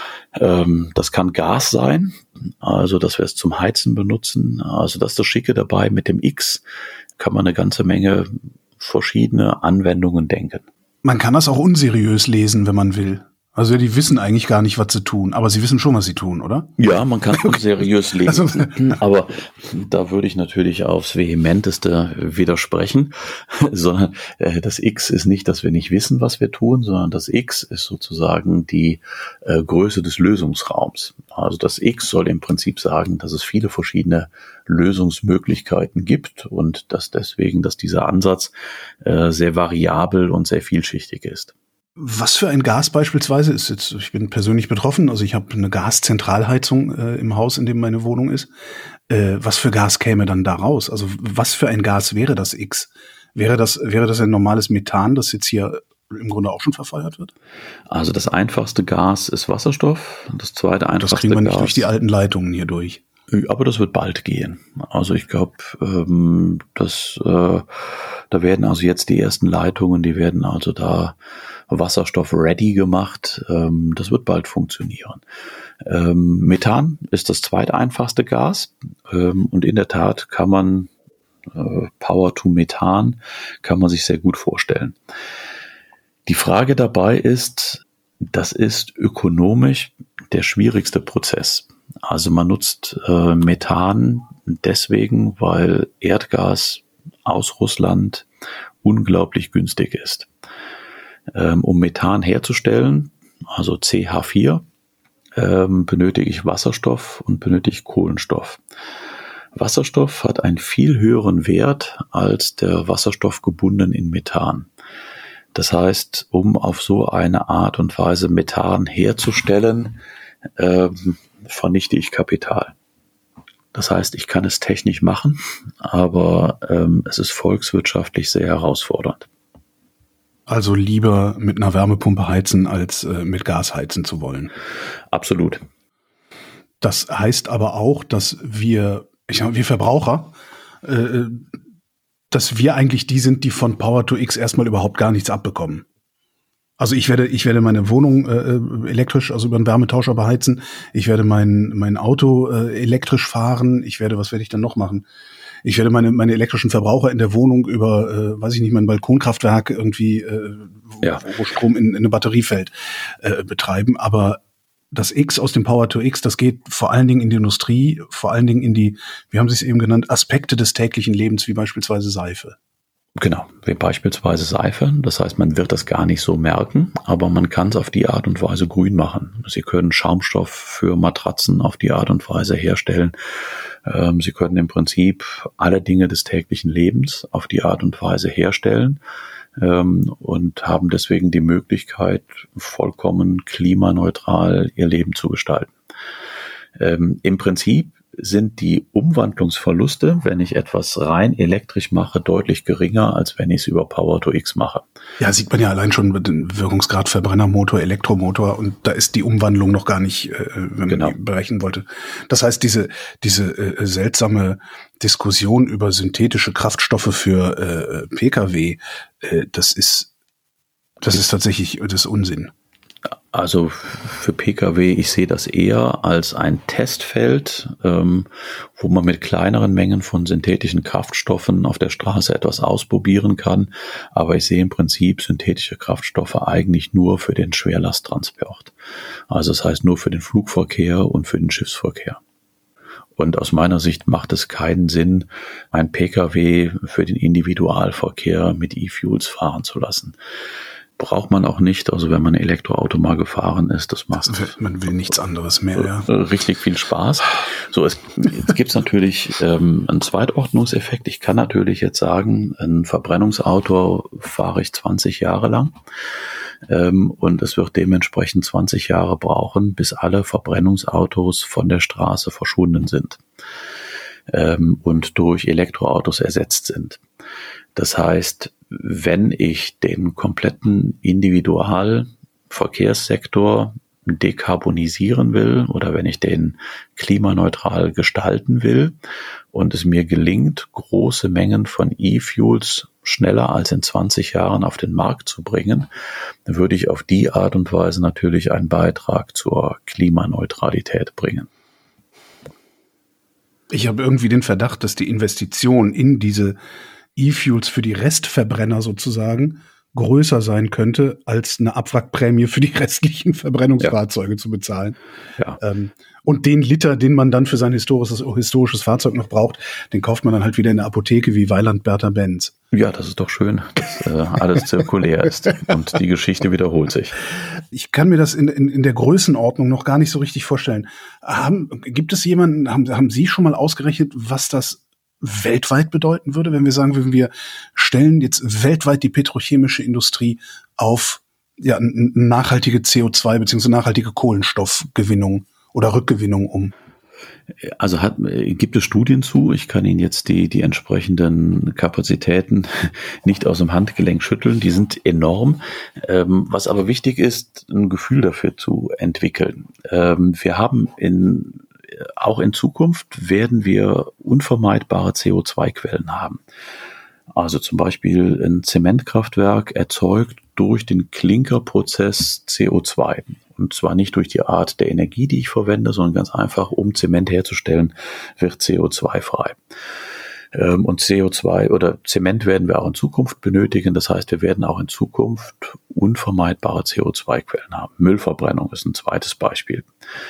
Ähm, das kann Gas sein, also dass wir es zum Heizen benutzen. Also das ist das Schicke dabei. Mit dem X kann man eine ganze Menge verschiedene Anwendungen denken. Man kann das auch unseriös lesen, wenn man will. Also die wissen eigentlich gar nicht, was sie tun, aber sie wissen schon, was sie tun, oder? Ja, man kann unseriös lesen, aber da würde ich natürlich aufs Vehementeste widersprechen, sondern äh, das X ist nicht, dass wir nicht wissen, was wir tun, sondern das X ist sozusagen die äh, Größe des Lösungsraums. Also das X soll im Prinzip sagen, dass es viele verschiedene Lösungsmöglichkeiten gibt und dass deswegen, dass dieser Ansatz äh, sehr variabel und sehr vielschichtig ist. Was für ein Gas beispielsweise ist jetzt, ich bin persönlich betroffen, also ich habe eine Gaszentralheizung äh, im Haus, in dem meine Wohnung ist. Äh, was für Gas käme dann da raus? Also was für ein Gas wäre das X? Wäre das, wäre das ein normales Methan, das jetzt hier im Grunde auch schon verfeuert wird? Also das einfachste Gas ist Wasserstoff. Das zweite einfachste Gas. Das kriegen wir nicht Gas durch die alten Leitungen hier durch. Aber das wird bald gehen. Also ich glaube, ähm, dass äh, da werden also jetzt die ersten Leitungen, die werden also da Wasserstoff ready gemacht. Ähm, das wird bald funktionieren. Ähm, Methan ist das zweiteinfachste Gas ähm, und in der Tat kann man äh, Power to Methan kann man sich sehr gut vorstellen. Die Frage dabei ist, das ist ökonomisch der schwierigste Prozess. Also man nutzt äh, Methan deswegen, weil Erdgas aus Russland unglaublich günstig ist. Ähm, um Methan herzustellen, also C H vier, ähm, benötige ich Wasserstoff und benötige Kohlenstoff. Wasserstoff hat einen viel höheren Wert als der Wasserstoff gebunden in Methan. Das heißt, um auf so eine Art und Weise Methan herzustellen, ähm, vernichte ich Kapital. Das heißt, ich kann es technisch machen, aber ähm, es ist volkswirtschaftlich sehr herausfordernd. Also lieber mit einer Wärmepumpe heizen, als äh, mit Gas heizen zu wollen. Absolut. Das heißt aber auch, dass wir, ich sag, wir Verbraucher, äh, dass wir eigentlich die sind, die von Power to X erstmal überhaupt gar nichts abbekommen. Also ich werde, ich werde meine Wohnung äh, elektrisch, also über einen Wärmetauscher beheizen. Ich werde mein mein Auto äh, elektrisch fahren. Ich werde, was werde ich dann noch machen? Ich werde meine meine elektrischen Verbraucher in der Wohnung über, äh, weiß ich nicht, mein Balkonkraftwerk irgendwie, äh, wo, ja. wo Strom in, in eine Batterie fällt, äh, betreiben. Aber das X aus dem Power to X, das geht vor allen Dingen in die Industrie, vor allen Dingen in die, wie haben Sie es eben genannt, Aspekte des täglichen Lebens, wie beispielsweise Seife. Genau, wie beispielsweise Seife. Das heißt, man wird das gar nicht so merken, aber man kann es auf die Art und Weise grün machen. Sie können Schaumstoff für Matratzen auf die Art und Weise herstellen. Ähm, Sie können im Prinzip alle Dinge des täglichen Lebens auf die Art und Weise herstellen ähm, und haben deswegen die Möglichkeit, vollkommen klimaneutral ihr Leben zu gestalten. Ähm, im Prinzip sind die Umwandlungsverluste, wenn ich etwas rein elektrisch mache, deutlich geringer, als wenn ich es über Power to X mache. Ja, sieht man ja allein schon mit dem Wirkungsgrad Verbrennermotor, Elektromotor, und da ist die Umwandlung noch gar nicht, äh, wenn genau. man die berechnen wollte. Das heißt, diese diese äh, seltsame Diskussion über synthetische Kraftstoffe für äh, Pkw, äh, das ist das ist tatsächlich das ist Unsinn. Also für Pkw, ich sehe das eher als ein Testfeld, ähm, wo man mit kleineren Mengen von synthetischen Kraftstoffen auf der Straße etwas ausprobieren kann. Aber ich sehe im Prinzip synthetische Kraftstoffe eigentlich nur für den Schwerlasttransport. Also das heißt nur für den Flugverkehr und für den Schiffsverkehr. Und aus meiner Sicht macht es keinen Sinn, ein Pkw für den Individualverkehr mit E-Fuels fahren zu lassen. Braucht man auch nicht, also wenn man ein Elektroauto mal gefahren ist, das macht man will nichts anderes mehr, ja. Richtig viel Spaß. So, es, jetzt gibt's natürlich ähm, einen Zweitordnungseffekt. Ich kann natürlich jetzt sagen, ein Verbrennungsauto fahre ich zwanzig Jahre lang ähm, und es wird dementsprechend zwanzig Jahre brauchen, bis alle Verbrennungsautos von der Straße verschwunden sind ähm, und durch Elektroautos ersetzt sind. Das heißt, wenn ich den kompletten Individualverkehrssektor dekarbonisieren will oder wenn ich den klimaneutral gestalten will und es mir gelingt, große Mengen von E-Fuels schneller als in zwanzig Jahren auf den Markt zu bringen, dann würde ich auf die Art und Weise natürlich einen Beitrag zur Klimaneutralität bringen. Ich habe irgendwie den Verdacht, dass die Investition in diese E-Fuels für die Restverbrenner sozusagen größer sein könnte, als eine Abwrackprämie für die restlichen Verbrennungsfahrzeuge ja. zu bezahlen. Ja. Ähm, und den Liter, den man dann für sein historisches, historisches Fahrzeug noch braucht, den kauft man dann halt wieder in der Apotheke wie Weiland Bertha Benz. Ja, das ist doch schön, dass äh, alles zirkulär ist und die Geschichte wiederholt sich. Ich kann mir das in, in, in der Größenordnung noch gar nicht so richtig vorstellen. Haben, gibt es jemanden, haben, haben Sie schon mal ausgerechnet, was das weltweit bedeuten würde, wenn wir sagen würden, wir stellen jetzt weltweit die petrochemische Industrie auf ja, nachhaltige C O zwei bzw. nachhaltige Kohlenstoffgewinnung oder Rückgewinnung um? Also hat, gibt es Studien zu. Ich kann Ihnen jetzt die, die entsprechenden Kapazitäten nicht aus dem Handgelenk schütteln. Die sind enorm. Ähm, was aber wichtig ist, ein Gefühl dafür zu entwickeln. Ähm, wir haben in Auch in Zukunft werden wir unvermeidbare C O zwei Quellen haben. Also zum Beispiel ein Zementkraftwerk erzeugt durch den Klinkerprozess C O zwei. Und zwar nicht durch die Art der Energie, die ich verwende, sondern ganz einfach, um Zement herzustellen, wird C O zwei frei. Und C O zwei oder Zement werden wir auch in Zukunft benötigen. Das heißt, wir werden auch in Zukunft unvermeidbare C O zwei Quellen haben. Müllverbrennung ist ein zweites Beispiel.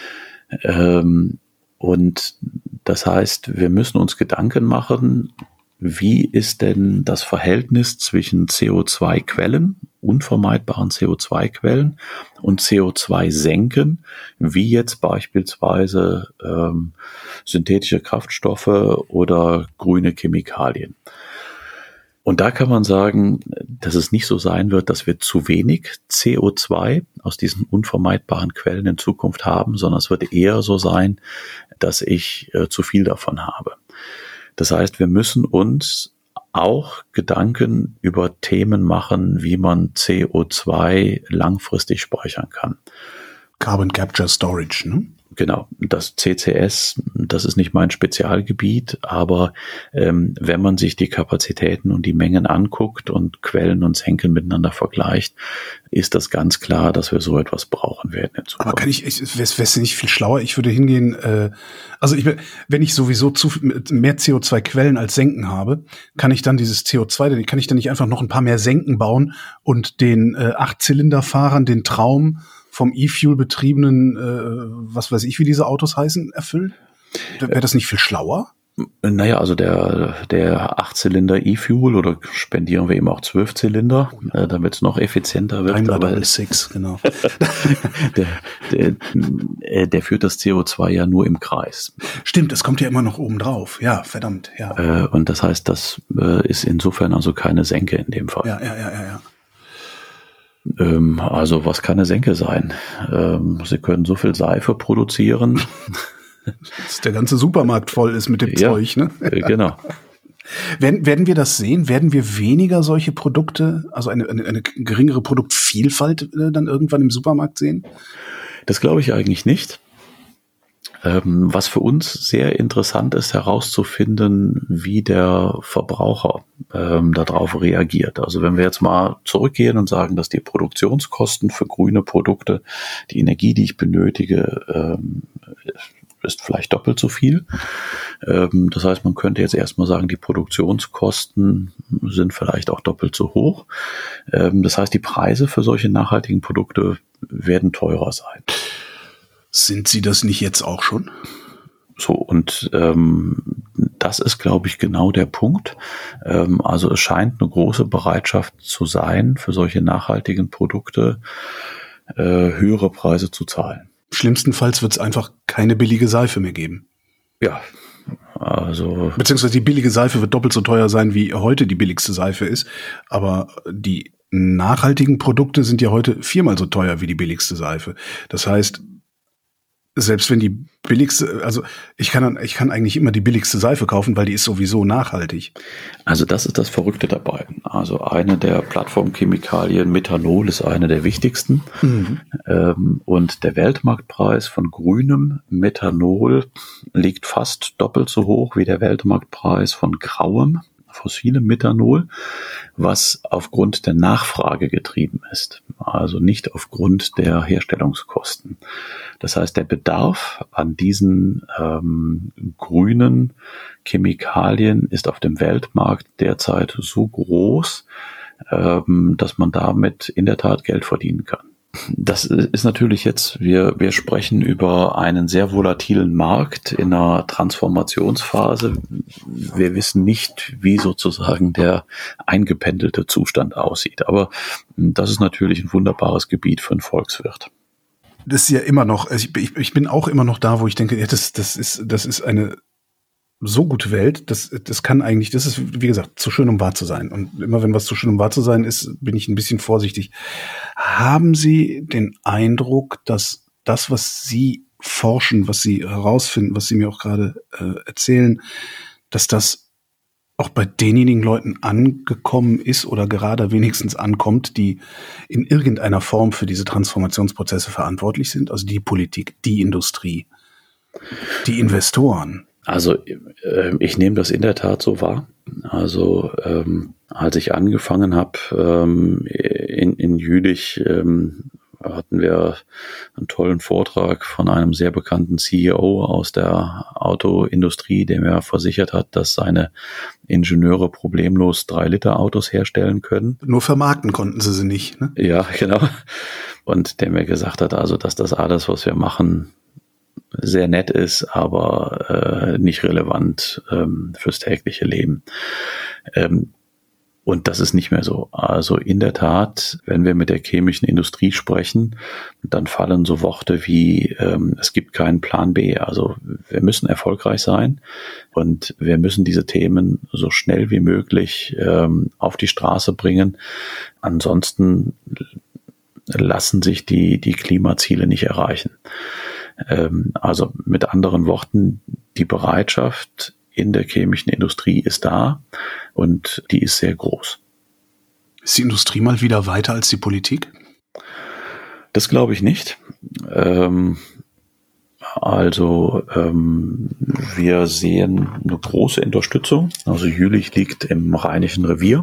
Und das heißt, wir müssen uns Gedanken machen, wie ist denn das Verhältnis zwischen C O zwei Quellen, unvermeidbaren C O zwei Quellen und C O zwei Senken, wie jetzt beispielsweise ähm, synthetische Kraftstoffe oder grüne Chemikalien. Und da kann man sagen, dass es nicht so sein wird, dass wir zu wenig C O zwei aus diesen unvermeidbaren Quellen in Zukunft haben, sondern es wird eher so sein, dass ich äh, zu viel davon habe. Das heißt, wir müssen uns auch Gedanken über Themen machen, wie man C O zwei langfristig speichern kann. Carbon Capture Storage, ne? Genau, das C C S, das ist nicht mein Spezialgebiet, aber ähm, wenn man sich die Kapazitäten und die Mengen anguckt und Quellen und Senken miteinander vergleicht, ist das ganz klar, dass wir so etwas brauchen werden in Zukunft. Aber kann ich, ich wäre es nicht viel schlauer, ich würde hingehen, äh, also ich, wenn ich sowieso zu mehr C O zwei Quellen als Senken habe, kann ich dann dieses C O zwei, kann ich dann nicht einfach noch ein paar mehr Senken bauen und den äh, Acht-Zylinder-Fahrern den Traum vom E-Fuel betriebenen, äh, was weiß ich, wie diese Autos heißen, erfüllen? Wäre das nicht viel schlauer? Naja, also der der Acht-Zylinder E-Fuel oder spendieren wir ihm auch zwölf Zylinder, äh, damit es noch effizienter wird. Einmal aber sechs, genau. der, der, der führt das C O zwei ja nur im Kreis. Stimmt, das kommt ja immer noch oben drauf. Ja, verdammt, ja. Äh, und das heißt, das äh, ist insofern also keine Senke in dem Fall. Ja, ja, ja, ja, ja. Ähm, also was kann eine Senke sein? Ähm, sie können so viel Seife produzieren, dass der ganze Supermarkt voll ist mit dem ja, Zeug, ne? Genau. Werden, werden wir das sehen? Werden wir weniger solche Produkte, also eine, eine, eine geringere Produktvielfalt äh, dann irgendwann im Supermarkt sehen? Das glaube ich eigentlich nicht. ähm, was für uns sehr interessant ist, herauszufinden, wie der Verbraucher ähm, darauf reagiert. Also wenn wir jetzt mal zurückgehen und sagen, dass die Produktionskosten für grüne Produkte, die Energie, die ich benötige, ähm, ist vielleicht doppelt so viel. Ähm, das heißt, man könnte jetzt erstmal sagen, die Produktionskosten sind vielleicht auch doppelt so hoch. Ähm, das heißt, die Preise für solche nachhaltigen Produkte werden teurer sein. Sind sie das nicht jetzt auch schon? So, und ähm, das ist, glaube ich, genau der Punkt. Ähm, also es scheint eine große Bereitschaft zu sein, für solche nachhaltigen Produkte äh, höhere Preise zu zahlen. Schlimmstenfalls wird es einfach keine billige Seife mehr geben. Ja, also... Beziehungsweise die billige Seife wird doppelt so teuer sein, wie heute die billigste Seife ist. Aber die nachhaltigen Produkte sind ja heute viermal so teuer wie die billigste Seife. Das heißt, selbst wenn die billigste, also ich kann ich kann eigentlich immer die billigste Seife kaufen, weil die ist sowieso nachhaltig. Also das ist das Verrückte dabei. Also eine der Plattformchemikalien, Methanol, ist eine der wichtigsten. Mhm. Ähm, und der Weltmarktpreis von grünem Methanol liegt fast doppelt so hoch wie der Weltmarktpreis von grauem, fossilem Methanol, was aufgrund der Nachfrage getrieben ist, also nicht aufgrund der Herstellungskosten. Das heißt, der Bedarf an diesen ähm, grünen Chemikalien ist auf dem Weltmarkt derzeit so groß, ähm, dass man damit in der Tat Geld verdienen kann. Das ist natürlich jetzt, wir, wir sprechen über einen sehr volatilen Markt in einer Transformationsphase. Wir wissen nicht, wie sozusagen der eingependelte Zustand aussieht. Aber das ist natürlich ein wunderbares Gebiet für einen Volkswirt. Das ist ja immer noch, also ich, ich bin auch immer noch da, wo ich denke, ja, das, das ist, das ist eine so gute Welt, das, das kann eigentlich, das ist, wie gesagt, zu schön, um wahr zu sein. Und immer wenn was zu schön, um wahr zu sein ist, bin ich ein bisschen vorsichtig. Haben Sie den Eindruck, dass das, was Sie forschen, was Sie herausfinden, was Sie mir auch gerade äh, erzählen, dass das auch bei denjenigen Leuten angekommen ist oder gerade wenigstens ankommt, die in irgendeiner Form für diese Transformationsprozesse verantwortlich sind? Also die Politik, die Industrie, die Investoren. Also äh, ich nehme das in der Tat so wahr. Also ähm, als ich angefangen habe ähm, in, in Jülich, ähm, hatten wir einen tollen Vortrag von einem sehr bekannten C E O aus der Autoindustrie, der mir versichert hat, dass seine Ingenieure problemlos drei Liter Autos herstellen können. Nur vermarkten konnten sie sie nicht, ne? Ja, genau. Und der mir gesagt hat, also dass das alles, was wir machen, sehr nett ist, aber äh, nicht relevant ähm, fürs tägliche Leben. Ähm, und das ist nicht mehr so. Also in der Tat, wenn wir mit der chemischen Industrie sprechen, dann fallen so Worte wie, ähm, es gibt keinen Plan B. Also wir müssen erfolgreich sein und wir müssen diese Themen so schnell wie möglich ähm, auf die Straße bringen. Ansonsten lassen sich die, die Klimaziele nicht erreichen. Also mit anderen Worten, die Bereitschaft in der chemischen Industrie ist da und die ist sehr groß. Ist die Industrie mal wieder weiter als die Politik? Das glaube ich nicht. Also wir sehen eine große Unterstützung. Also Jülich liegt im Rheinischen Revier.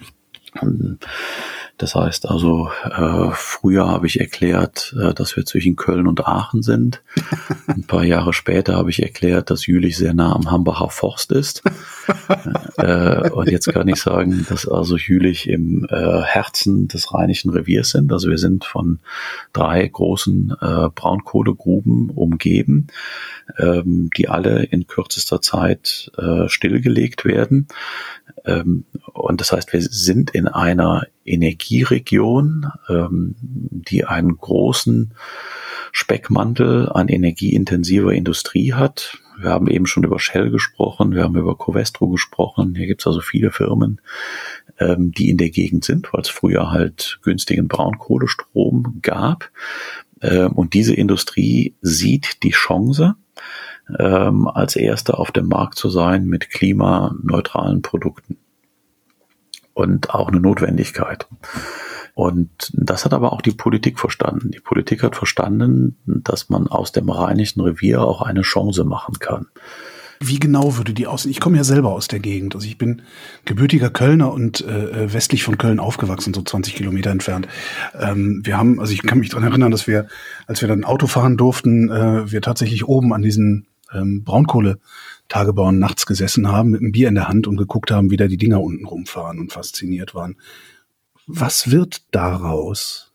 Das heißt also, äh, früher habe ich erklärt, äh, dass wir zwischen Köln und Aachen sind. Ein paar Jahre später habe ich erklärt, dass Jülich sehr nah am Hambacher Forst ist. äh, und jetzt kann ich sagen, dass also Jülich im äh, Herzen des Rheinischen Reviers sind. Also wir sind von drei großen äh, Braunkohlegruben umgeben, ähm, die alle in kürzester Zeit äh, stillgelegt werden. Ähm, und das heißt, wir sind in einer Energieregion, ähm, die einen großen Speckmantel an energieintensiver Industrie hat. Wir haben eben schon über Shell gesprochen, wir haben über Covestro gesprochen. Hier gibt es also viele Firmen, ähm, die in der Gegend sind, weil es früher halt günstigen Braunkohlestrom gab. Ähm, und diese Industrie sieht die Chance, ähm, als erste auf dem Markt zu sein mit klimaneutralen Produkten. Und auch eine Notwendigkeit. Und das hat aber auch die Politik verstanden. Die Politik hat verstanden, dass man aus dem Rheinischen Revier auch eine Chance machen kann. Wie genau würde die aussehen? Ich komme ja selber aus der Gegend. Also ich bin gebürtiger Kölner und äh, westlich von Köln aufgewachsen, so zwanzig Kilometer entfernt. Ähm, wir haben, also ich kann mich daran erinnern, dass wir, als wir dann Auto fahren durften, äh, wir tatsächlich oben an diesen ähm, Braunkohletagebauen nachts gesessen haben, mit einem Bier in der Hand und geguckt haben, wie da die Dinger unten rumfahren und fasziniert waren. Was wird daraus?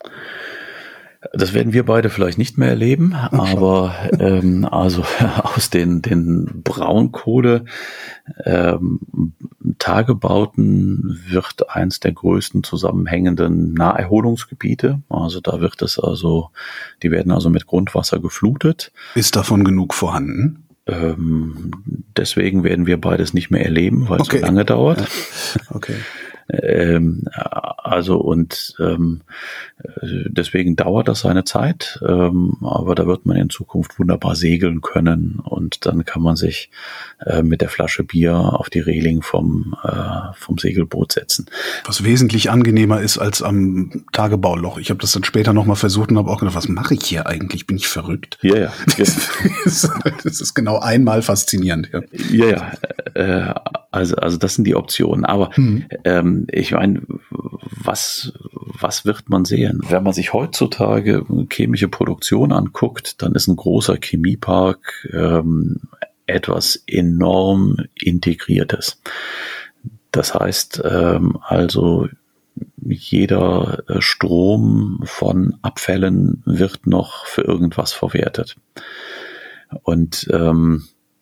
Das werden wir beide vielleicht nicht mehr erleben, aber ähm, also aus den, den Braunkohle ähm, Tagebauten wird eins der größten zusammenhängenden Naherholungsgebiete. Also da wird es also, die werden also mit Grundwasser geflutet. Ist davon genug vorhanden? Ähm, deswegen werden wir beides nicht mehr erleben, weil okay. es so lange dauert. Ja. Okay. Ähm, also und ähm, deswegen dauert das seine Zeit, ähm, aber da wird man in Zukunft wunderbar segeln können und dann kann man sich äh, mit der Flasche Bier auf die Reling vom äh, vom Segelboot setzen. Was wesentlich angenehmer ist als am Tagebauloch. Ich habe das dann später nochmal versucht und habe auch gedacht, was mache ich hier eigentlich? Bin ich verrückt? Ja, ja. Das ist, das ist genau einmal faszinierend. Ja, ja. ja äh, also also das sind die Optionen. Aber hm. ähm, ich meine, was was wird man sehen? Wenn man sich heutzutage chemische Produktion anguckt, dann ist ein großer Chemiepark ähm, etwas enorm Integriertes. Das heißt ähm, also, jeder Strom von Abfällen wird noch für irgendwas verwertet. Und ähm,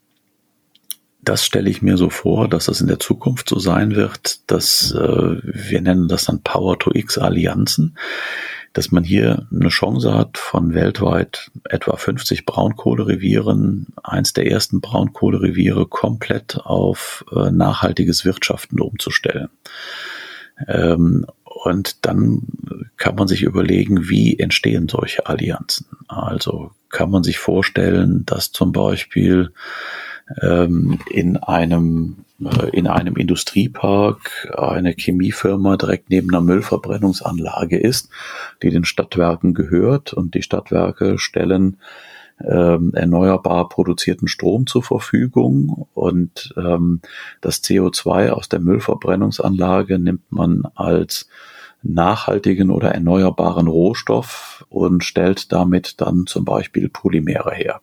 das stelle ich mir so vor, dass das in der Zukunft so sein wird, dass äh, wir nennen das dann Power-to-X-Allianzen, dass man hier eine Chance hat, von weltweit etwa fünfzig Braunkohlerevieren, eins der ersten Braunkohlereviere komplett auf äh, nachhaltiges Wirtschaften umzustellen. Ähm, und dann kann man sich überlegen, wie entstehen solche Allianzen. Also kann man sich vorstellen, dass zum Beispiel in einem in einem Industriepark eine Chemiefirma direkt neben einer Müllverbrennungsanlage ist, die den Stadtwerken gehört, und die Stadtwerke stellen ähm, erneuerbar produzierten Strom zur Verfügung, und ähm, das C O zwei aus der Müllverbrennungsanlage nimmt man als nachhaltigen oder erneuerbaren Rohstoff und stellt damit dann zum Beispiel Polymere her.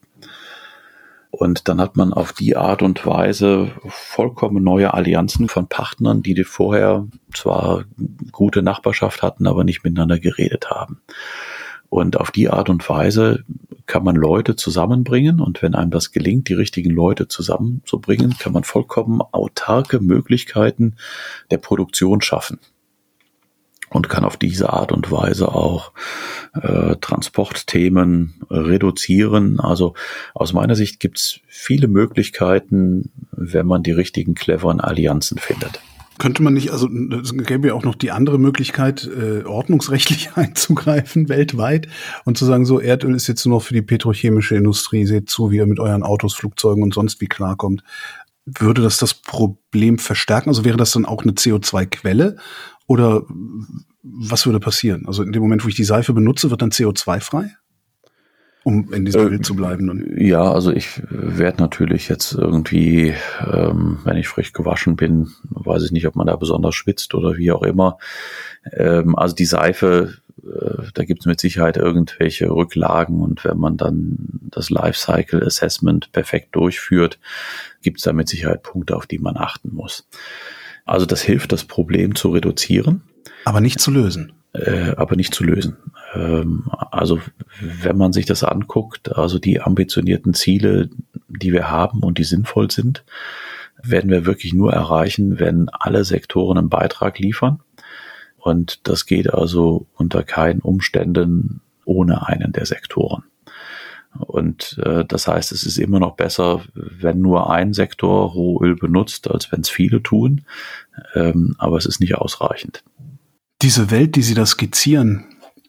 Und dann hat man auf die Art und Weise vollkommen neue Allianzen von Partnern, die vorher zwar gute Nachbarschaft hatten, aber nicht miteinander geredet haben. Und auf die Art und Weise kann man Leute zusammenbringen, und wenn einem das gelingt, die richtigen Leute zusammenzubringen, kann man vollkommen autarke Möglichkeiten der Produktion schaffen. Und kann auf diese Art und Weise auch äh, Transportthemen reduzieren. Also aus meiner Sicht gibt es viele Möglichkeiten, wenn man die richtigen cleveren Allianzen findet. Könnte man nicht, also es gäbe ja auch noch die andere Möglichkeit, äh, ordnungsrechtlich einzugreifen weltweit und zu sagen, so, Erdöl ist jetzt nur noch für die petrochemische Industrie, seht zu, wie ihr mit euren Autos, Flugzeugen und sonst wie klarkommt. Würde das das Problem verstärken? Also wäre das dann auch eine C O zwei Quelle? Oder was würde passieren? Also in dem Moment, wo ich die Seife benutze, wird dann C O zwei frei? Um in diesem äh, Bild zu bleiben. Ja, also ich werde natürlich jetzt irgendwie, ähm, wenn ich frisch gewaschen bin, weiß ich nicht, ob man da besonders schwitzt oder wie auch immer. Ähm, also die Seife, äh, da gibt es mit Sicherheit irgendwelche Rücklagen, und wenn man dann das Lifecycle Assessment perfekt durchführt, gibt es da mit Sicherheit Punkte, auf die man achten muss. Also das hilft, das Problem zu reduzieren. Aber nicht zu lösen. Äh, aber nicht zu lösen. Ähm, also wenn man sich das anguckt, also die ambitionierten Ziele, die wir haben und die sinnvoll sind, werden wir wirklich nur erreichen, wenn alle Sektoren einen Beitrag liefern. Und das geht also unter keinen Umständen ohne einen der Sektoren. Und äh, das heißt, es ist immer noch besser, wenn nur ein Sektor Rohöl benutzt, als wenn es viele tun. Ähm, aber es ist nicht ausreichend. Diese Welt, die Sie da skizzieren,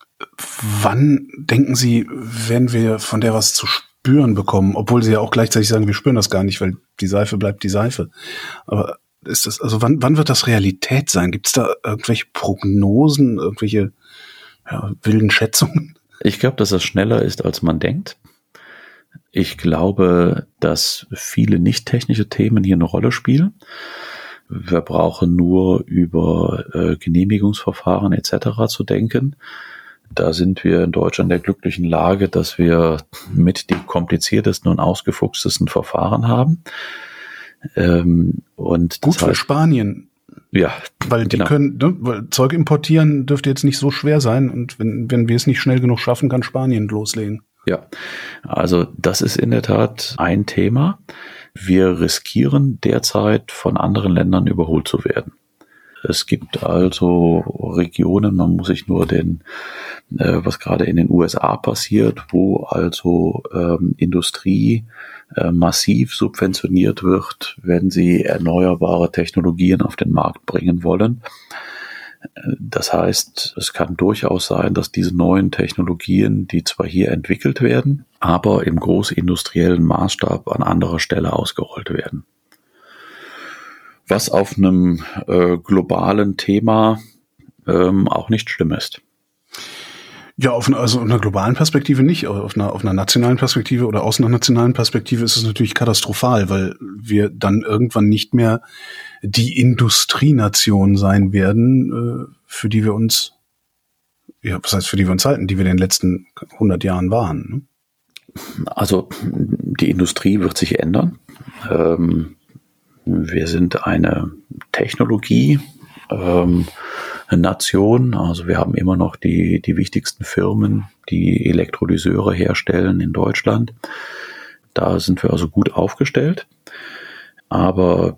wann denken Sie, werden wir von der was zu spüren bekommen? Obwohl Sie ja auch gleichzeitig sagen, wir spüren das gar nicht, weil die Seife bleibt die Seife. Aber ist das, also wann, wann wird das Realität sein? Gibt es da irgendwelche Prognosen, irgendwelche ja, wilden Schätzungen? Ich glaube, dass das schneller ist, als man denkt. Ich glaube, dass viele nicht technische Themen hier eine Rolle spielen. Wir brauchen nur über äh, Genehmigungsverfahren et cetera zu denken. Da sind wir in Deutschland in der glücklichen Lage, dass wir mit die kompliziertesten und ausgefuchstesten Verfahren haben. Ähm, und Gut das für heißt, Spanien. Ja, weil die genau. können, ne, weil Zeug importieren dürfte jetzt nicht so schwer sein. Und wenn, wenn wir es nicht schnell genug schaffen, kann Spanien loslegen. Ja, also das ist in der Tat ein Thema. Wir riskieren derzeit von anderen Ländern überholt zu werden. Es gibt also Regionen, man muss sich nur den, äh, was gerade in den U S A passiert, wo also ähm, Industrie äh, massiv subventioniert wird, wenn sie erneuerbare Technologien auf den Markt bringen wollen. Das heißt, es kann durchaus sein, dass diese neuen Technologien, die zwar hier entwickelt werden, aber im großindustriellen Maßstab an anderer Stelle ausgerollt werden. Was auf einem äh, globalen Thema ähm, auch nicht schlimm ist. Ja, auf einer, also auf einer globalen Perspektive nicht, aber auf einer, auf einer nationalen Perspektive oder aus einer nationalen Perspektive ist es natürlich katastrophal, weil wir dann irgendwann nicht mehr die Industrienation sein werden, äh, für die wir uns, ja, was heißt für die wir uns halten, die wir in den letzten hundert Jahren waren. Ne? Also die Industrie wird sich ändern. Ähm, wir sind eine Technologie, ähm, Nation, also wir haben immer noch die, die wichtigsten Firmen, die Elektrolyseure herstellen in Deutschland. Da sind wir also gut aufgestellt. Aber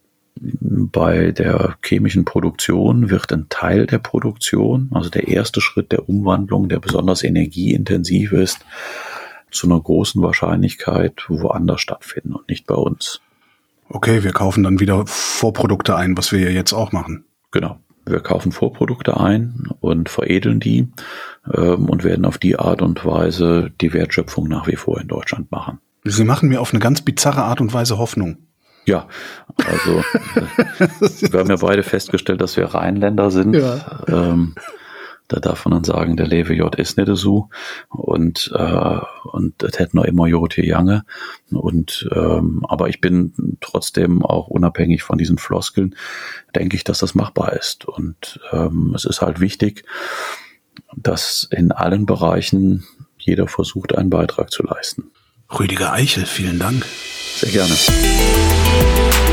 bei der chemischen Produktion wird ein Teil der Produktion, also der erste Schritt der Umwandlung, der besonders energieintensiv ist, zu einer großen Wahrscheinlichkeit woanders stattfinden und nicht bei uns. Okay, wir kaufen dann wieder Vorprodukte ein, was wir ja jetzt auch machen. Genau. Wir kaufen Vorprodukte ein und veredeln die ähm, und werden auf die Art und Weise die Wertschöpfung nach wie vor in Deutschland machen. Sie machen mir auf eine ganz bizarre Art und Weise Hoffnung. Ja, also äh, wir haben ja beide festgestellt, dass wir Rheinländer sind. Ja. Ähm, da darf man dann sagen, der Lewe J ist nicht so und äh, und das hätte noch immer Jote Jange und ähm, aber ich bin trotzdem auch unabhängig von diesen Floskeln, denke ich, dass das machbar ist und ähm, es ist halt wichtig, dass in allen Bereichen jeder versucht, einen Beitrag zu leisten. Rüdiger Eichel, vielen Dank. Sehr gerne.